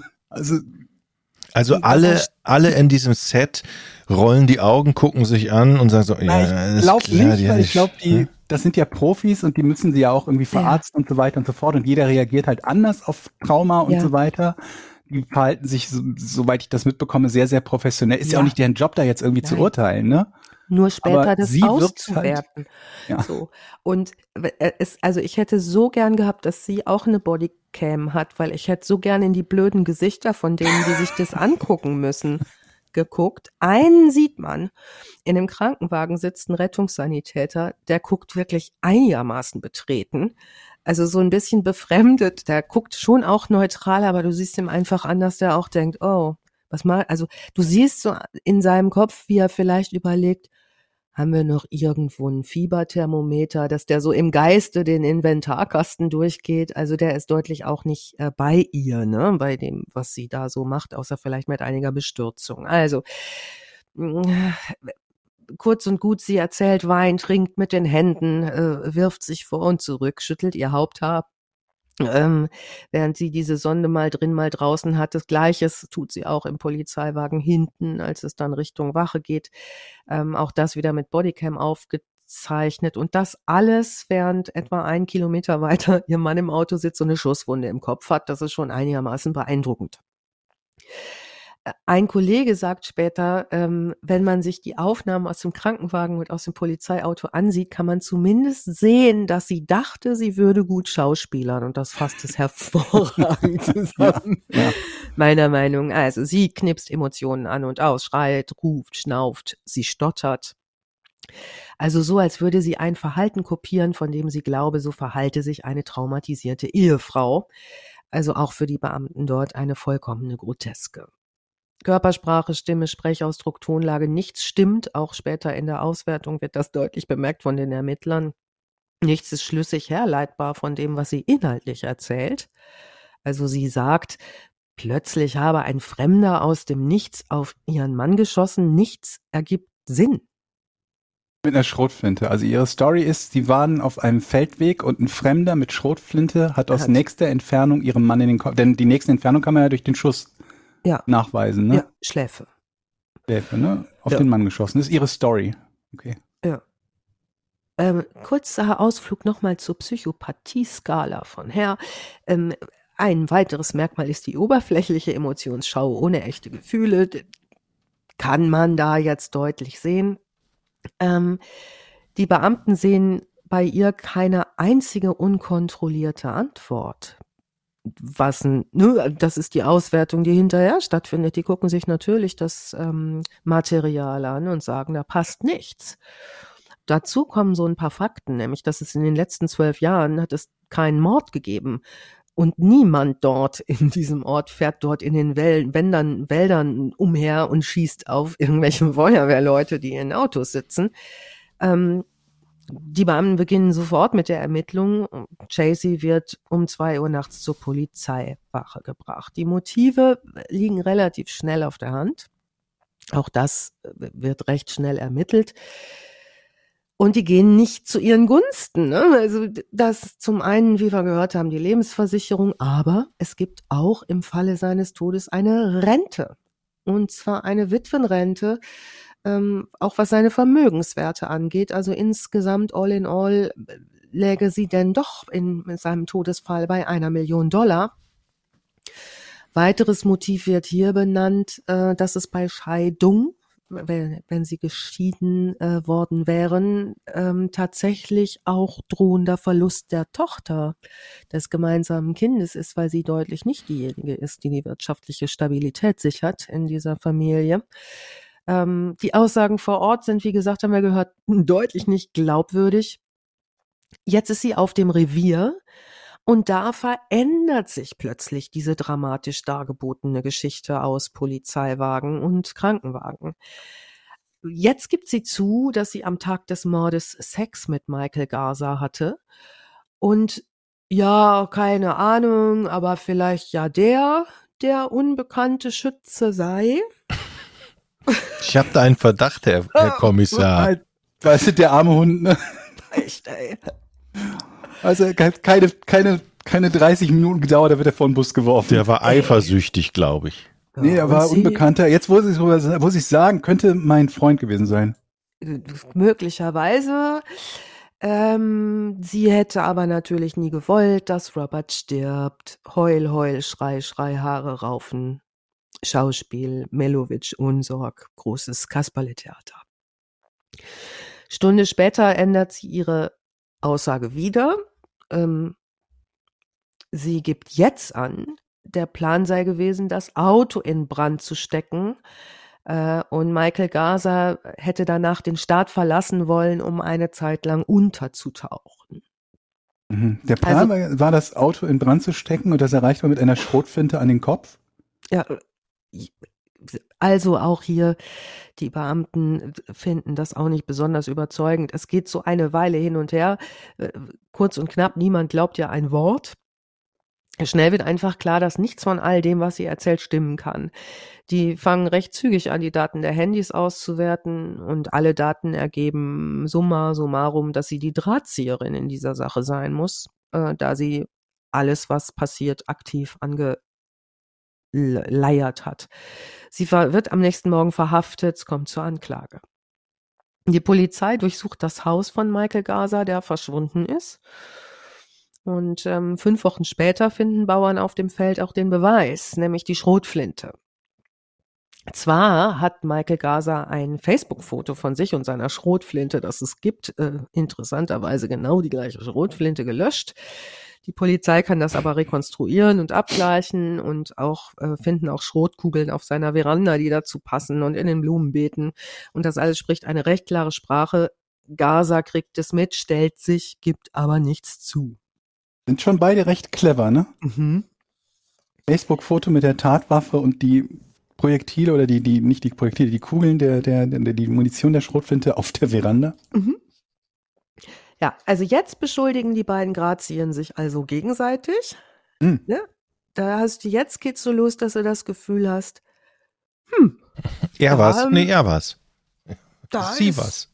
Also alle in diesem Set rollen die Augen, gucken sich an und sagen so, ja, Ich glaube nicht, die weil hat ich glaube, das sind ja Profis und die müssen sie ja auch irgendwie verarzten und so weiter und so fort. Und jeder reagiert halt anders auf Trauma und Ja. so weiter. Die verhalten sich, soweit ich das mitbekomme, sehr, sehr professionell. Ist ja, Ja. auch nicht deren Job, da jetzt irgendwie zu Nein. urteilen, ne? Nur später Aber das sie wirkt auszuwerten. Ja. So. Und also ich hätte so gern gehabt, dass sie auch eine Bodycam hat, weil ich hätte so gern in die blöden Gesichter von denen, die sich das angucken müssen, geguckt. Einen sieht man. In dem Krankenwagen sitzt ein Rettungssanitäter, der guckt wirklich einigermaßen betreten. Also so ein bisschen befremdet. Der guckt schon auch neutral, aber du siehst ihm einfach an, dass der auch denkt, oh, was mal, also du siehst so in seinem Kopf, wie er vielleicht überlegt, haben wir noch irgendwo ein Fieberthermometer, dass der so im Geiste den Inventarkasten durchgeht. Also der ist deutlich auch nicht bei ihr, ne, bei dem, was sie da so macht, außer vielleicht mit einiger Bestürzung. Also kurz und gut, sie erzählt Wein, trinkt mit den Händen, wirft sich vor und zurück, schüttelt ihr Haupthaar. Während sie diese Sonde mal drin, mal draußen hat. Das Gleiches tut sie auch im Polizeiwagen hinten, als es dann Richtung Wache geht. Auch das wieder mit Bodycam aufgezeichnet. Und das alles, während etwa 1 Kilometer weiter ihr Mann im Auto sitzt und eine Schusswunde im Kopf hat. Das ist schon einigermaßen beeindruckend. Ein Kollege sagt später, wenn man sich die Aufnahmen aus dem Krankenwagen und aus dem Polizeiauto ansieht, kann man zumindest sehen, dass sie dachte, sie würde gut schauspielern. Und das fasst es hervorragend zusammen. Ja. Meiner Meinung nach. Also sie knipst Emotionen an und aus, schreit, ruft, schnauft, sie stottert. Also so, als würde sie ein Verhalten kopieren, von dem sie glaube, so verhalte sich eine traumatisierte Ehefrau. Also auch für die Beamten dort eine vollkommene Groteske. Körpersprache, Stimme, Sprechausdruck, Tonlage, nichts stimmt. Auch später in der Auswertung wird das deutlich bemerkt von den Ermittlern. Nichts ist schlüssig herleitbar von dem, was sie inhaltlich erzählt. Also sie sagt, plötzlich habe ein Fremder aus dem Nichts auf ihren Mann geschossen. Nichts ergibt Sinn. Mit einer Schrotflinte. Also ihre Story ist, sie waren auf einem Feldweg und ein Fremder mit Schrotflinte hat aus nächster Entfernung ihrem Mann in den Kopf, denn die nächste Entfernung kann man ja durch den Schuss nachweisen, ne? Ja, Schläfe. Schläfe, ne? Auf den Mann geschossen. Das ist ihre Story. Okay. Ja. Kurzer Ausflug nochmal zur Psychopathie-Skala von Herr. Ein weiteres Merkmal ist die oberflächliche Emotionsschau ohne echte Gefühle. Kann man da jetzt deutlich sehen. Die Beamten sehen bei ihr keine einzige unkontrollierte Antwort. Das ist die Auswertung, die hinterher stattfindet. Die gucken sich natürlich das Material an und sagen, da passt nichts. Dazu kommen so ein paar Fakten, nämlich, dass es in den letzten 12 Jahren hat es keinen Mord gegeben. Und niemand dort in diesem Ort fährt dort in den Wäldern umher und schießt auf irgendwelche Feuerwehrleute, die in Autos sitzen. Die Beamten beginnen sofort mit der Ermittlung. Chasey wird um 2 Uhr nachts zur Polizeiwache gebracht. Die Motive liegen relativ schnell auf der Hand. Auch das wird recht schnell ermittelt. Und die gehen nicht zu ihren Gunsten. Ne? Also das zum einen, wie wir gehört haben, die Lebensversicherung, aber es gibt auch im Falle seines Todes eine Rente. Und zwar eine Witwenrente, auch was seine Vermögenswerte angeht. Also insgesamt all in all läge sie denn doch in seinem Todesfall bei $1.000.000. Weiteres Motiv wird hier benannt, dass es bei Scheidung, wenn sie geschieden worden wären, tatsächlich auch drohender Verlust der Tochter des gemeinsamen Kindes ist, weil sie deutlich nicht diejenige ist, die die wirtschaftliche Stabilität sichert in dieser Familie. Die Aussagen vor Ort sind, wie gesagt, haben wir gehört, deutlich nicht glaubwürdig. Jetzt ist sie auf dem Revier und da verändert sich plötzlich diese dramatisch dargebotene Geschichte aus Polizeiwagen und Krankenwagen. Jetzt gibt sie zu, dass sie am Tag des Mordes Sex mit Michael Garza hatte und ja, keine Ahnung, aber vielleicht ja der unbekannte Schütze sei. Ich habe da einen Verdacht, Herr Kommissar. Weißt du, der arme Hund, ne? Echt, ey. Also keine 30 Minuten gedauert, da wird er vor den Bus geworfen. Der war eifersüchtig, glaube ich. Nee, er war Unbekannter. Jetzt, wo ich sagen, könnte mein Freund gewesen sein. Möglicherweise. Sie hätte aber natürlich nie gewollt, dass Robert stirbt. Heul, heul, Schrei, Schrei, Haare raufen. Schauspiel, Mellowitsch, Unsorg, großes Kasperletheater. Stunde später ändert sie ihre Aussage wieder. Sie gibt jetzt an, der Plan sei gewesen, das Auto in Brand zu stecken. Und Michael Garza hätte danach den Staat verlassen wollen, um eine Zeit lang unterzutauchen. Der Plan war, das Auto in Brand zu stecken und das erreicht man mit einer Schrotflinte an den Kopf? Ja, also auch hier, die Beamten finden das auch nicht besonders überzeugend. Es geht so eine Weile hin und her. Kurz und knapp, niemand glaubt ja ein Wort. Schnell wird einfach klar, dass nichts von all dem, was sie erzählt, stimmen kann. Die fangen recht zügig an, die Daten der Handys auszuwerten und alle Daten ergeben summa summarum, dass sie die Drahtzieherin in dieser Sache sein muss, da sie alles, was passiert, aktiv angeleiert hat. Sie wird am nächsten Morgen verhaftet, kommt zur Anklage. Die Polizei durchsucht das Haus von Michael Garza, der verschwunden ist. Und 5 Wochen später finden Bauern auf dem Feld auch den Beweis, nämlich die Schrotflinte. Zwar hat Michael Garza ein Facebook-Foto von sich und seiner Schrotflinte, das es gibt, interessanterweise genau die gleiche Schrotflinte gelöscht. Die Polizei kann das aber rekonstruieren und abgleichen und auch finden auch Schrotkugeln auf seiner Veranda, die dazu passen und in den Blumenbeeten. Und das alles spricht eine recht klare Sprache. Garza kriegt es mit, stellt sich, gibt aber nichts zu. Sind schon beide recht clever, ne? Mhm. Facebook-Foto mit der Tatwaffe und die Projektile oder nicht die Projektile, die Kugeln, die Munition der Schrotflinte auf der Veranda. Mhm. Ja, also jetzt beschuldigen die beiden Grazien sich also gegenseitig. Ne? Jetzt geht's so los, dass du das Gefühl hast, Er war's? Nee, er war's. Sie war's.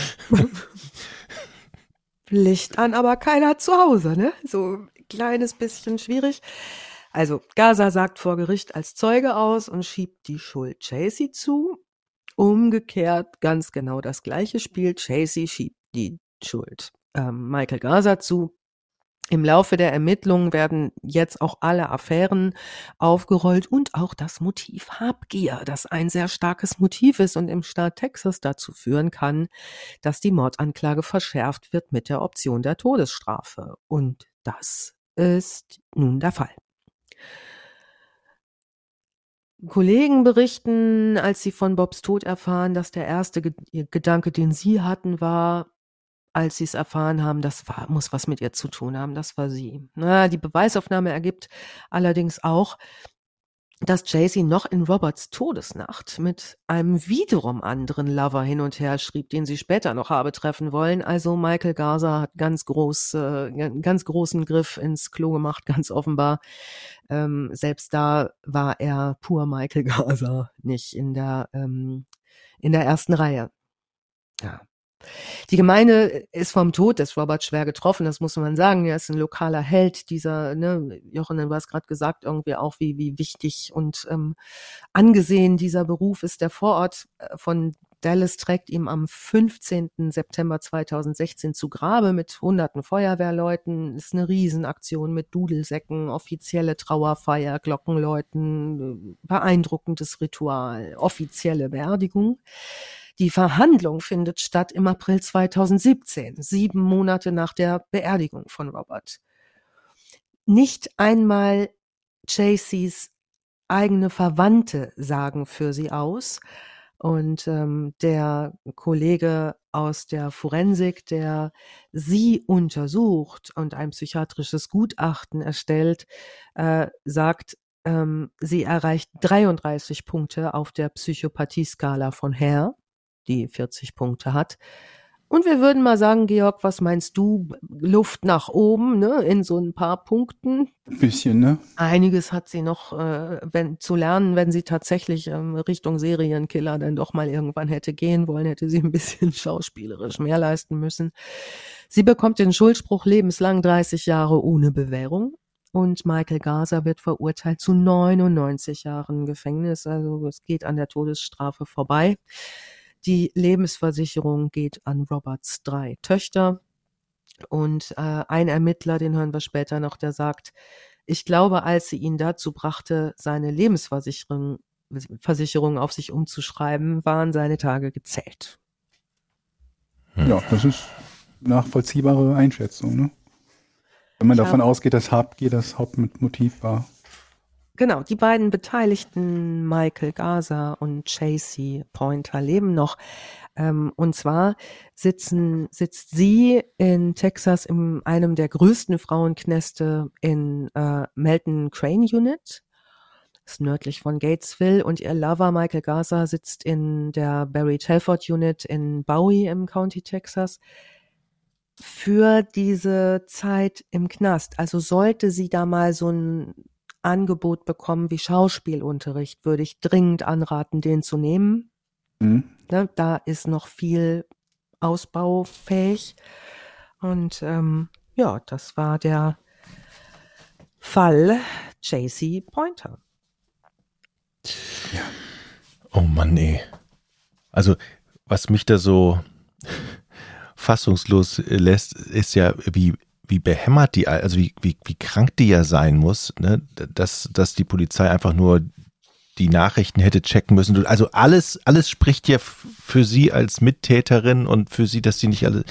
Licht an, aber keiner zu Hause, ne? So ein kleines bisschen schwierig. Also Garza sagt vor Gericht als Zeuge aus und schiebt die Schuld Chasey zu. Umgekehrt ganz genau das gleiche Spiel. Chasey schiebt die Schuld Michael Garza zu. Im Laufe der Ermittlungen werden jetzt auch alle Affären aufgerollt und auch das Motiv Habgier, das ein sehr starkes Motiv ist und im Staat Texas dazu führen kann, dass die Mordanklage verschärft wird mit der Option der Todesstrafe. Und das ist nun der Fall. Kollegen berichten, als sie von Bobs Tod erfahren, dass der erste Gedanke, den sie hatten, war, als sie es erfahren haben, muss was mit ihr zu tun haben, das war sie. Die Beweisaufnahme ergibt allerdings auch, dass Chasey noch in Roberts Todesnacht mit einem wiederum anderen Lover hin und her schrieb, den sie später noch habe treffen wollen. Also Michael Garza hat ganz großen Griff ins Klo gemacht, ganz offenbar. Selbst da war er pur Michael Garza, nicht in der ersten Reihe. Ja. Die Gemeinde ist vom Tod des Robert schwer getroffen, das muss man sagen. Er ist ein lokaler Held, dieser, ne, Jochen, du hast gerade gesagt, irgendwie auch, wie wichtig und angesehen dieser Beruf ist. Der Vorort von Dallas trägt ihm am 15. September 2016 zu Grabe mit hunderten Feuerwehrleuten. Ist eine Riesenaktion mit Dudelsäcken, offizielle Trauerfeier, Glockenläuten, beeindruckendes Ritual, offizielle Beerdigung. Die Verhandlung findet statt im April 2017, 7 Monate nach der Beerdigung von Robert. Nicht einmal Jaycees eigene Verwandte sagen für sie aus. Und der Kollege aus der Forensik, der sie untersucht und ein psychiatrisches Gutachten erstellt, sagt, sie erreicht 33 Punkte auf der Psychopathie-Skala von Hare, die 40 Punkte hat. Und wir würden mal sagen, Georg, was meinst du? Luft nach oben, ne, in so ein paar Punkten. Ein bisschen, ne? Einiges hat sie noch zu lernen, wenn sie tatsächlich Richtung Serienkiller dann doch mal irgendwann hätte gehen wollen, hätte sie ein bisschen schauspielerisch mehr leisten müssen. Sie bekommt den Schuldspruch lebenslang 30 Jahre ohne Bewährung. Und Michael Gaza wird verurteilt zu 99 Jahren Gefängnis. Also es geht an der Todesstrafe vorbei. Die Lebensversicherung geht an Roberts 3 Töchter. Und ein Ermittler, den hören wir später noch, der sagt, ich glaube, als sie ihn dazu brachte, seine Lebensversicherung auf sich umzuschreiben, waren seine Tage gezählt. Ja, das ist nachvollziehbare Einschätzung, ne? Wenn man davon ausgeht, dass Habgier das Hauptmotiv war. Genau, die beiden Beteiligten, Michael Gaza und Jaycee Pointer, leben noch. Und zwar sitzt sie in Texas in einem der größten Frauenknäste in Melton Crane Unit. Das ist nördlich von Gatesville. Und ihr Lover Michael Gaza sitzt in der Barry Telford Unit in Bowie im County Texas. Für diese Zeit im Knast, also sollte sie da mal so ein Angebot bekommen wie Schauspielunterricht, würde ich dringend anraten, den zu nehmen. Mhm. Ne, da ist noch viel ausbaufähig. Und ja, das war der Fall Jaycee Pointer. Ja. Oh Mann, nee. Also, was mich da so fassungslos lässt, ist ja, wie behämmert die, also wie krank die ja sein muss, ne? Dass die Polizei einfach nur die Nachrichten hätte checken müssen. Also alles spricht ja für sie als Mittäterin und für sie, dass sie nicht alle,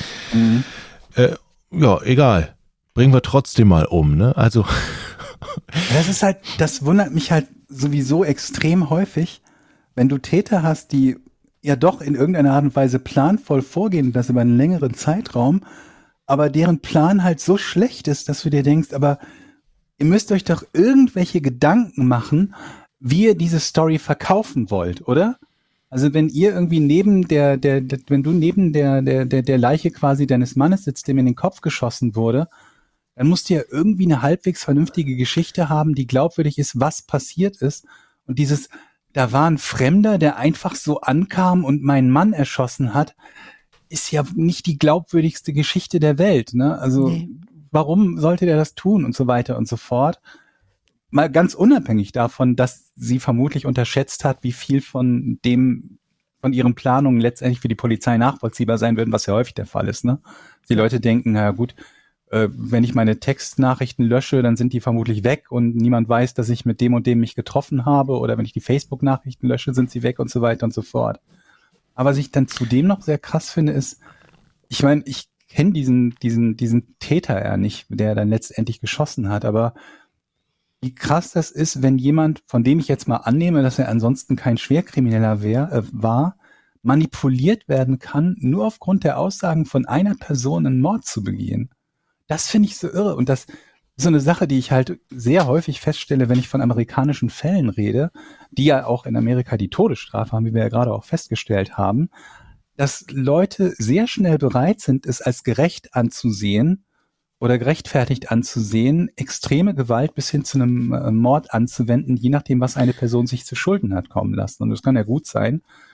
ja, egal. Bringen wir trotzdem mal um, ne? Also. Das ist halt, das wundert mich halt sowieso extrem häufig, wenn du Täter hast, die ja doch in irgendeiner Art und Weise planvoll vorgehen, das über einen längeren Zeitraum, aber deren Plan halt so schlecht ist, dass du dir denkst, aber ihr müsst euch doch irgendwelche Gedanken machen, wie ihr diese Story verkaufen wollt, oder? Also wenn ihr irgendwie wenn du neben der Leiche quasi deines Mannes sitzt, dem in den Kopf geschossen wurde, dann musst du ja irgendwie eine halbwegs vernünftige Geschichte haben, die glaubwürdig ist, was passiert ist. Und da war ein Fremder, der einfach so ankam und meinen Mann erschossen hat, ist ja nicht die glaubwürdigste Geschichte der Welt, ne? Also warum sollte der das tun und so weiter und so fort? Mal ganz unabhängig davon, dass sie vermutlich unterschätzt hat, wie viel von ihren Planungen letztendlich für die Polizei nachvollziehbar sein würden, was ja häufig der Fall ist, ne? Die Leute denken, na gut, wenn ich meine Textnachrichten lösche, dann sind die vermutlich weg und niemand weiß, dass ich mit dem und dem mich getroffen habe, oder wenn ich die Facebook-Nachrichten lösche, sind sie weg und so weiter und so fort. Aber was ich dann zudem noch sehr krass finde, ist, ich meine, ich kenne diesen Täter ja nicht, der dann letztendlich geschossen hat, aber wie krass das ist, wenn jemand, von dem ich jetzt mal annehme, dass er ansonsten kein Schwerkrimineller war, manipuliert werden kann, nur aufgrund der Aussagen von einer Person einen Mord zu begehen. Das finde ich so irre. Und das ist so eine Sache, die ich halt sehr häufig feststelle, wenn ich von amerikanischen Fällen rede, die ja auch in Amerika die Todesstrafe haben, wie wir ja gerade auch festgestellt haben, dass Leute sehr schnell bereit sind, es als gerecht anzusehen oder gerechtfertigt anzusehen, extreme Gewalt bis hin zu einem Mord anzuwenden, je nachdem, was eine Person sich zu Schulden hat kommen lassen. Und es kann ja gut sein,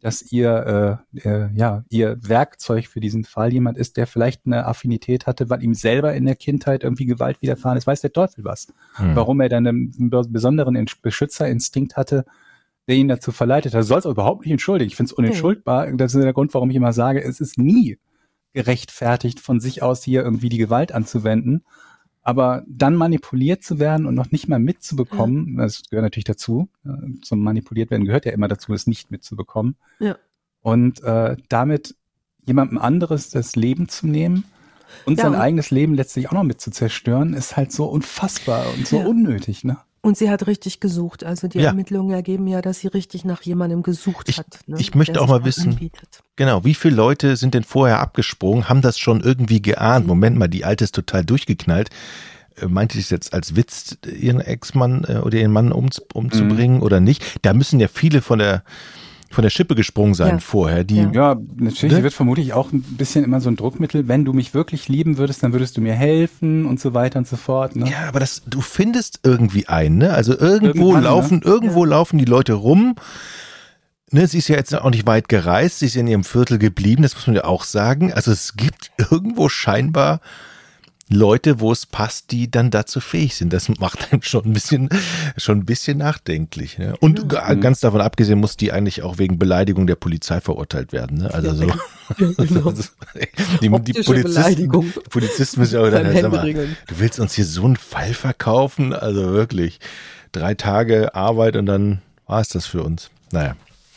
dass ihr Werkzeug für diesen Fall jemand ist, der vielleicht eine Affinität hatte, weil ihm selber in der Kindheit irgendwie Gewalt widerfahren ist, weiß der Teufel was. Warum er dann einen besonderen Beschützerinstinkt hatte, der ihn dazu verleitet hat. Soll es überhaupt nicht entschuldigen. Ich finde es unentschuldbar. Das ist der Grund, warum ich immer sage, es ist nie gerechtfertigt, von sich aus hier irgendwie die Gewalt anzuwenden. Aber dann manipuliert zu werden und noch nicht mal mitzubekommen, das gehört natürlich dazu, zum manipuliert werden gehört ja immer dazu, es nicht mitzubekommen. Ja. Und damit jemandem anderes das Leben zu nehmen und sein eigenes Leben letztlich auch noch mit zu zerstören, ist halt so unfassbar und so unnötig, ne? Und sie hat richtig gesucht. Also die Ermittlungen ergeben ja, dass sie richtig nach jemandem gesucht hat. Ne? Ich möchte auch mal wissen, genau, wie viele Leute sind denn vorher abgesprungen, haben das schon irgendwie geahnt? Moment mal, die Alte ist total durchgeknallt. Meinte ich jetzt als Witz, ihren Ex-Mann oder ihren Mann umzubringen oder nicht? Da müssen ja viele von der Schippe gesprungen sein vorher. Ja, natürlich wird vermutlich auch ein bisschen immer so ein Druckmittel. Wenn du mich wirklich lieben würdest, dann würdest du mir helfen und so weiter und so fort. Ne? Ja, aber du findest irgendwie einen, ne? Also irgendwo laufen die Leute rum. Ne, sie ist ja jetzt auch nicht weit gereist, sie ist in ihrem Viertel geblieben, das muss man ja auch sagen. Also es gibt irgendwo scheinbar Leute, wo es passt, die dann dazu fähig sind. Das macht einem schon ein bisschen nachdenklich. Ne? Und ganz davon abgesehen muss die eigentlich auch wegen Beleidigung der Polizei verurteilt werden. Ne? Also so. Genau. Die Polizisten müssen ja auch dann, sag mal, du willst uns hier so einen Fall verkaufen? Also wirklich 3 Tage Arbeit und dann war es das für uns. Naja.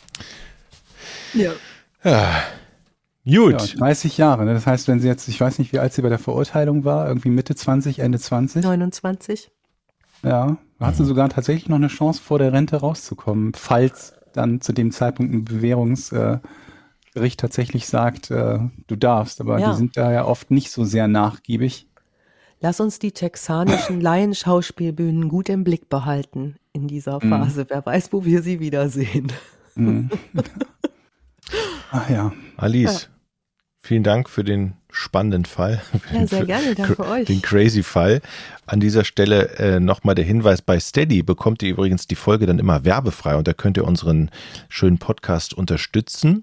Ja. Gut. Ja, 30 Jahre. Ne? Das heißt, wenn sie jetzt, ich weiß nicht, wie alt sie bei der Verurteilung war, irgendwie Mitte 20, Ende 20. 29. Ja, da hat sie sogar tatsächlich noch eine Chance, vor der Rente rauszukommen, falls dann zu dem Zeitpunkt ein Bewährungsgericht tatsächlich sagt, du darfst. Aber die sind da ja oft nicht so sehr nachgiebig. Lass uns die texanischen Laienschauspielbühnen gut im Blick behalten in dieser Phase. Wer weiß, wo wir sie wiedersehen. Ach ja. Alice, vielen Dank für den spannenden Fall. Ja, sehr gerne, danke euch. Den crazy Fall. An dieser Stelle nochmal der Hinweis, bei Steady bekommt ihr übrigens die Folge dann immer werbefrei und da könnt ihr unseren schönen Podcast unterstützen.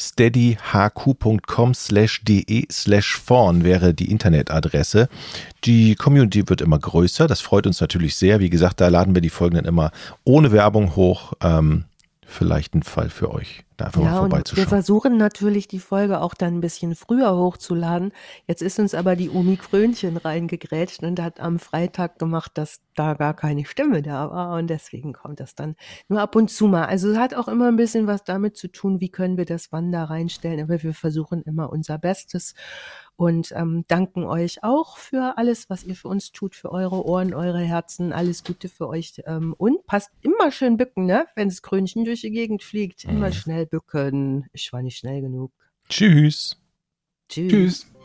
steadyhq.com/de/vorn wäre die Internetadresse. Die Community wird immer größer, das freut uns natürlich sehr. Wie gesagt, da laden wir die Folgen dann immer ohne Werbung hoch. Vielleicht ein Fall für euch, da einfach mal vorbeizuschauen. Wir versuchen natürlich, die Folge auch dann ein bisschen früher hochzuladen. Jetzt ist uns aber die Omi Krönchen reingegrätscht und hat am Freitag gemacht, dass da gar keine Stimme da war und deswegen kommt das dann nur ab und zu mal. Also es hat auch immer ein bisschen was damit zu tun, wie können wir das wann da reinstellen, aber wir versuchen immer unser Bestes und danken euch auch für alles, was ihr für uns tut, für eure Ohren, eure Herzen, alles Gute für euch und passt immer schön bücken, ne? Wenn das Krönchen durch die Gegend fliegt, immer schnell bücken. Ich war nicht schnell genug. Tschüss. Tschüss.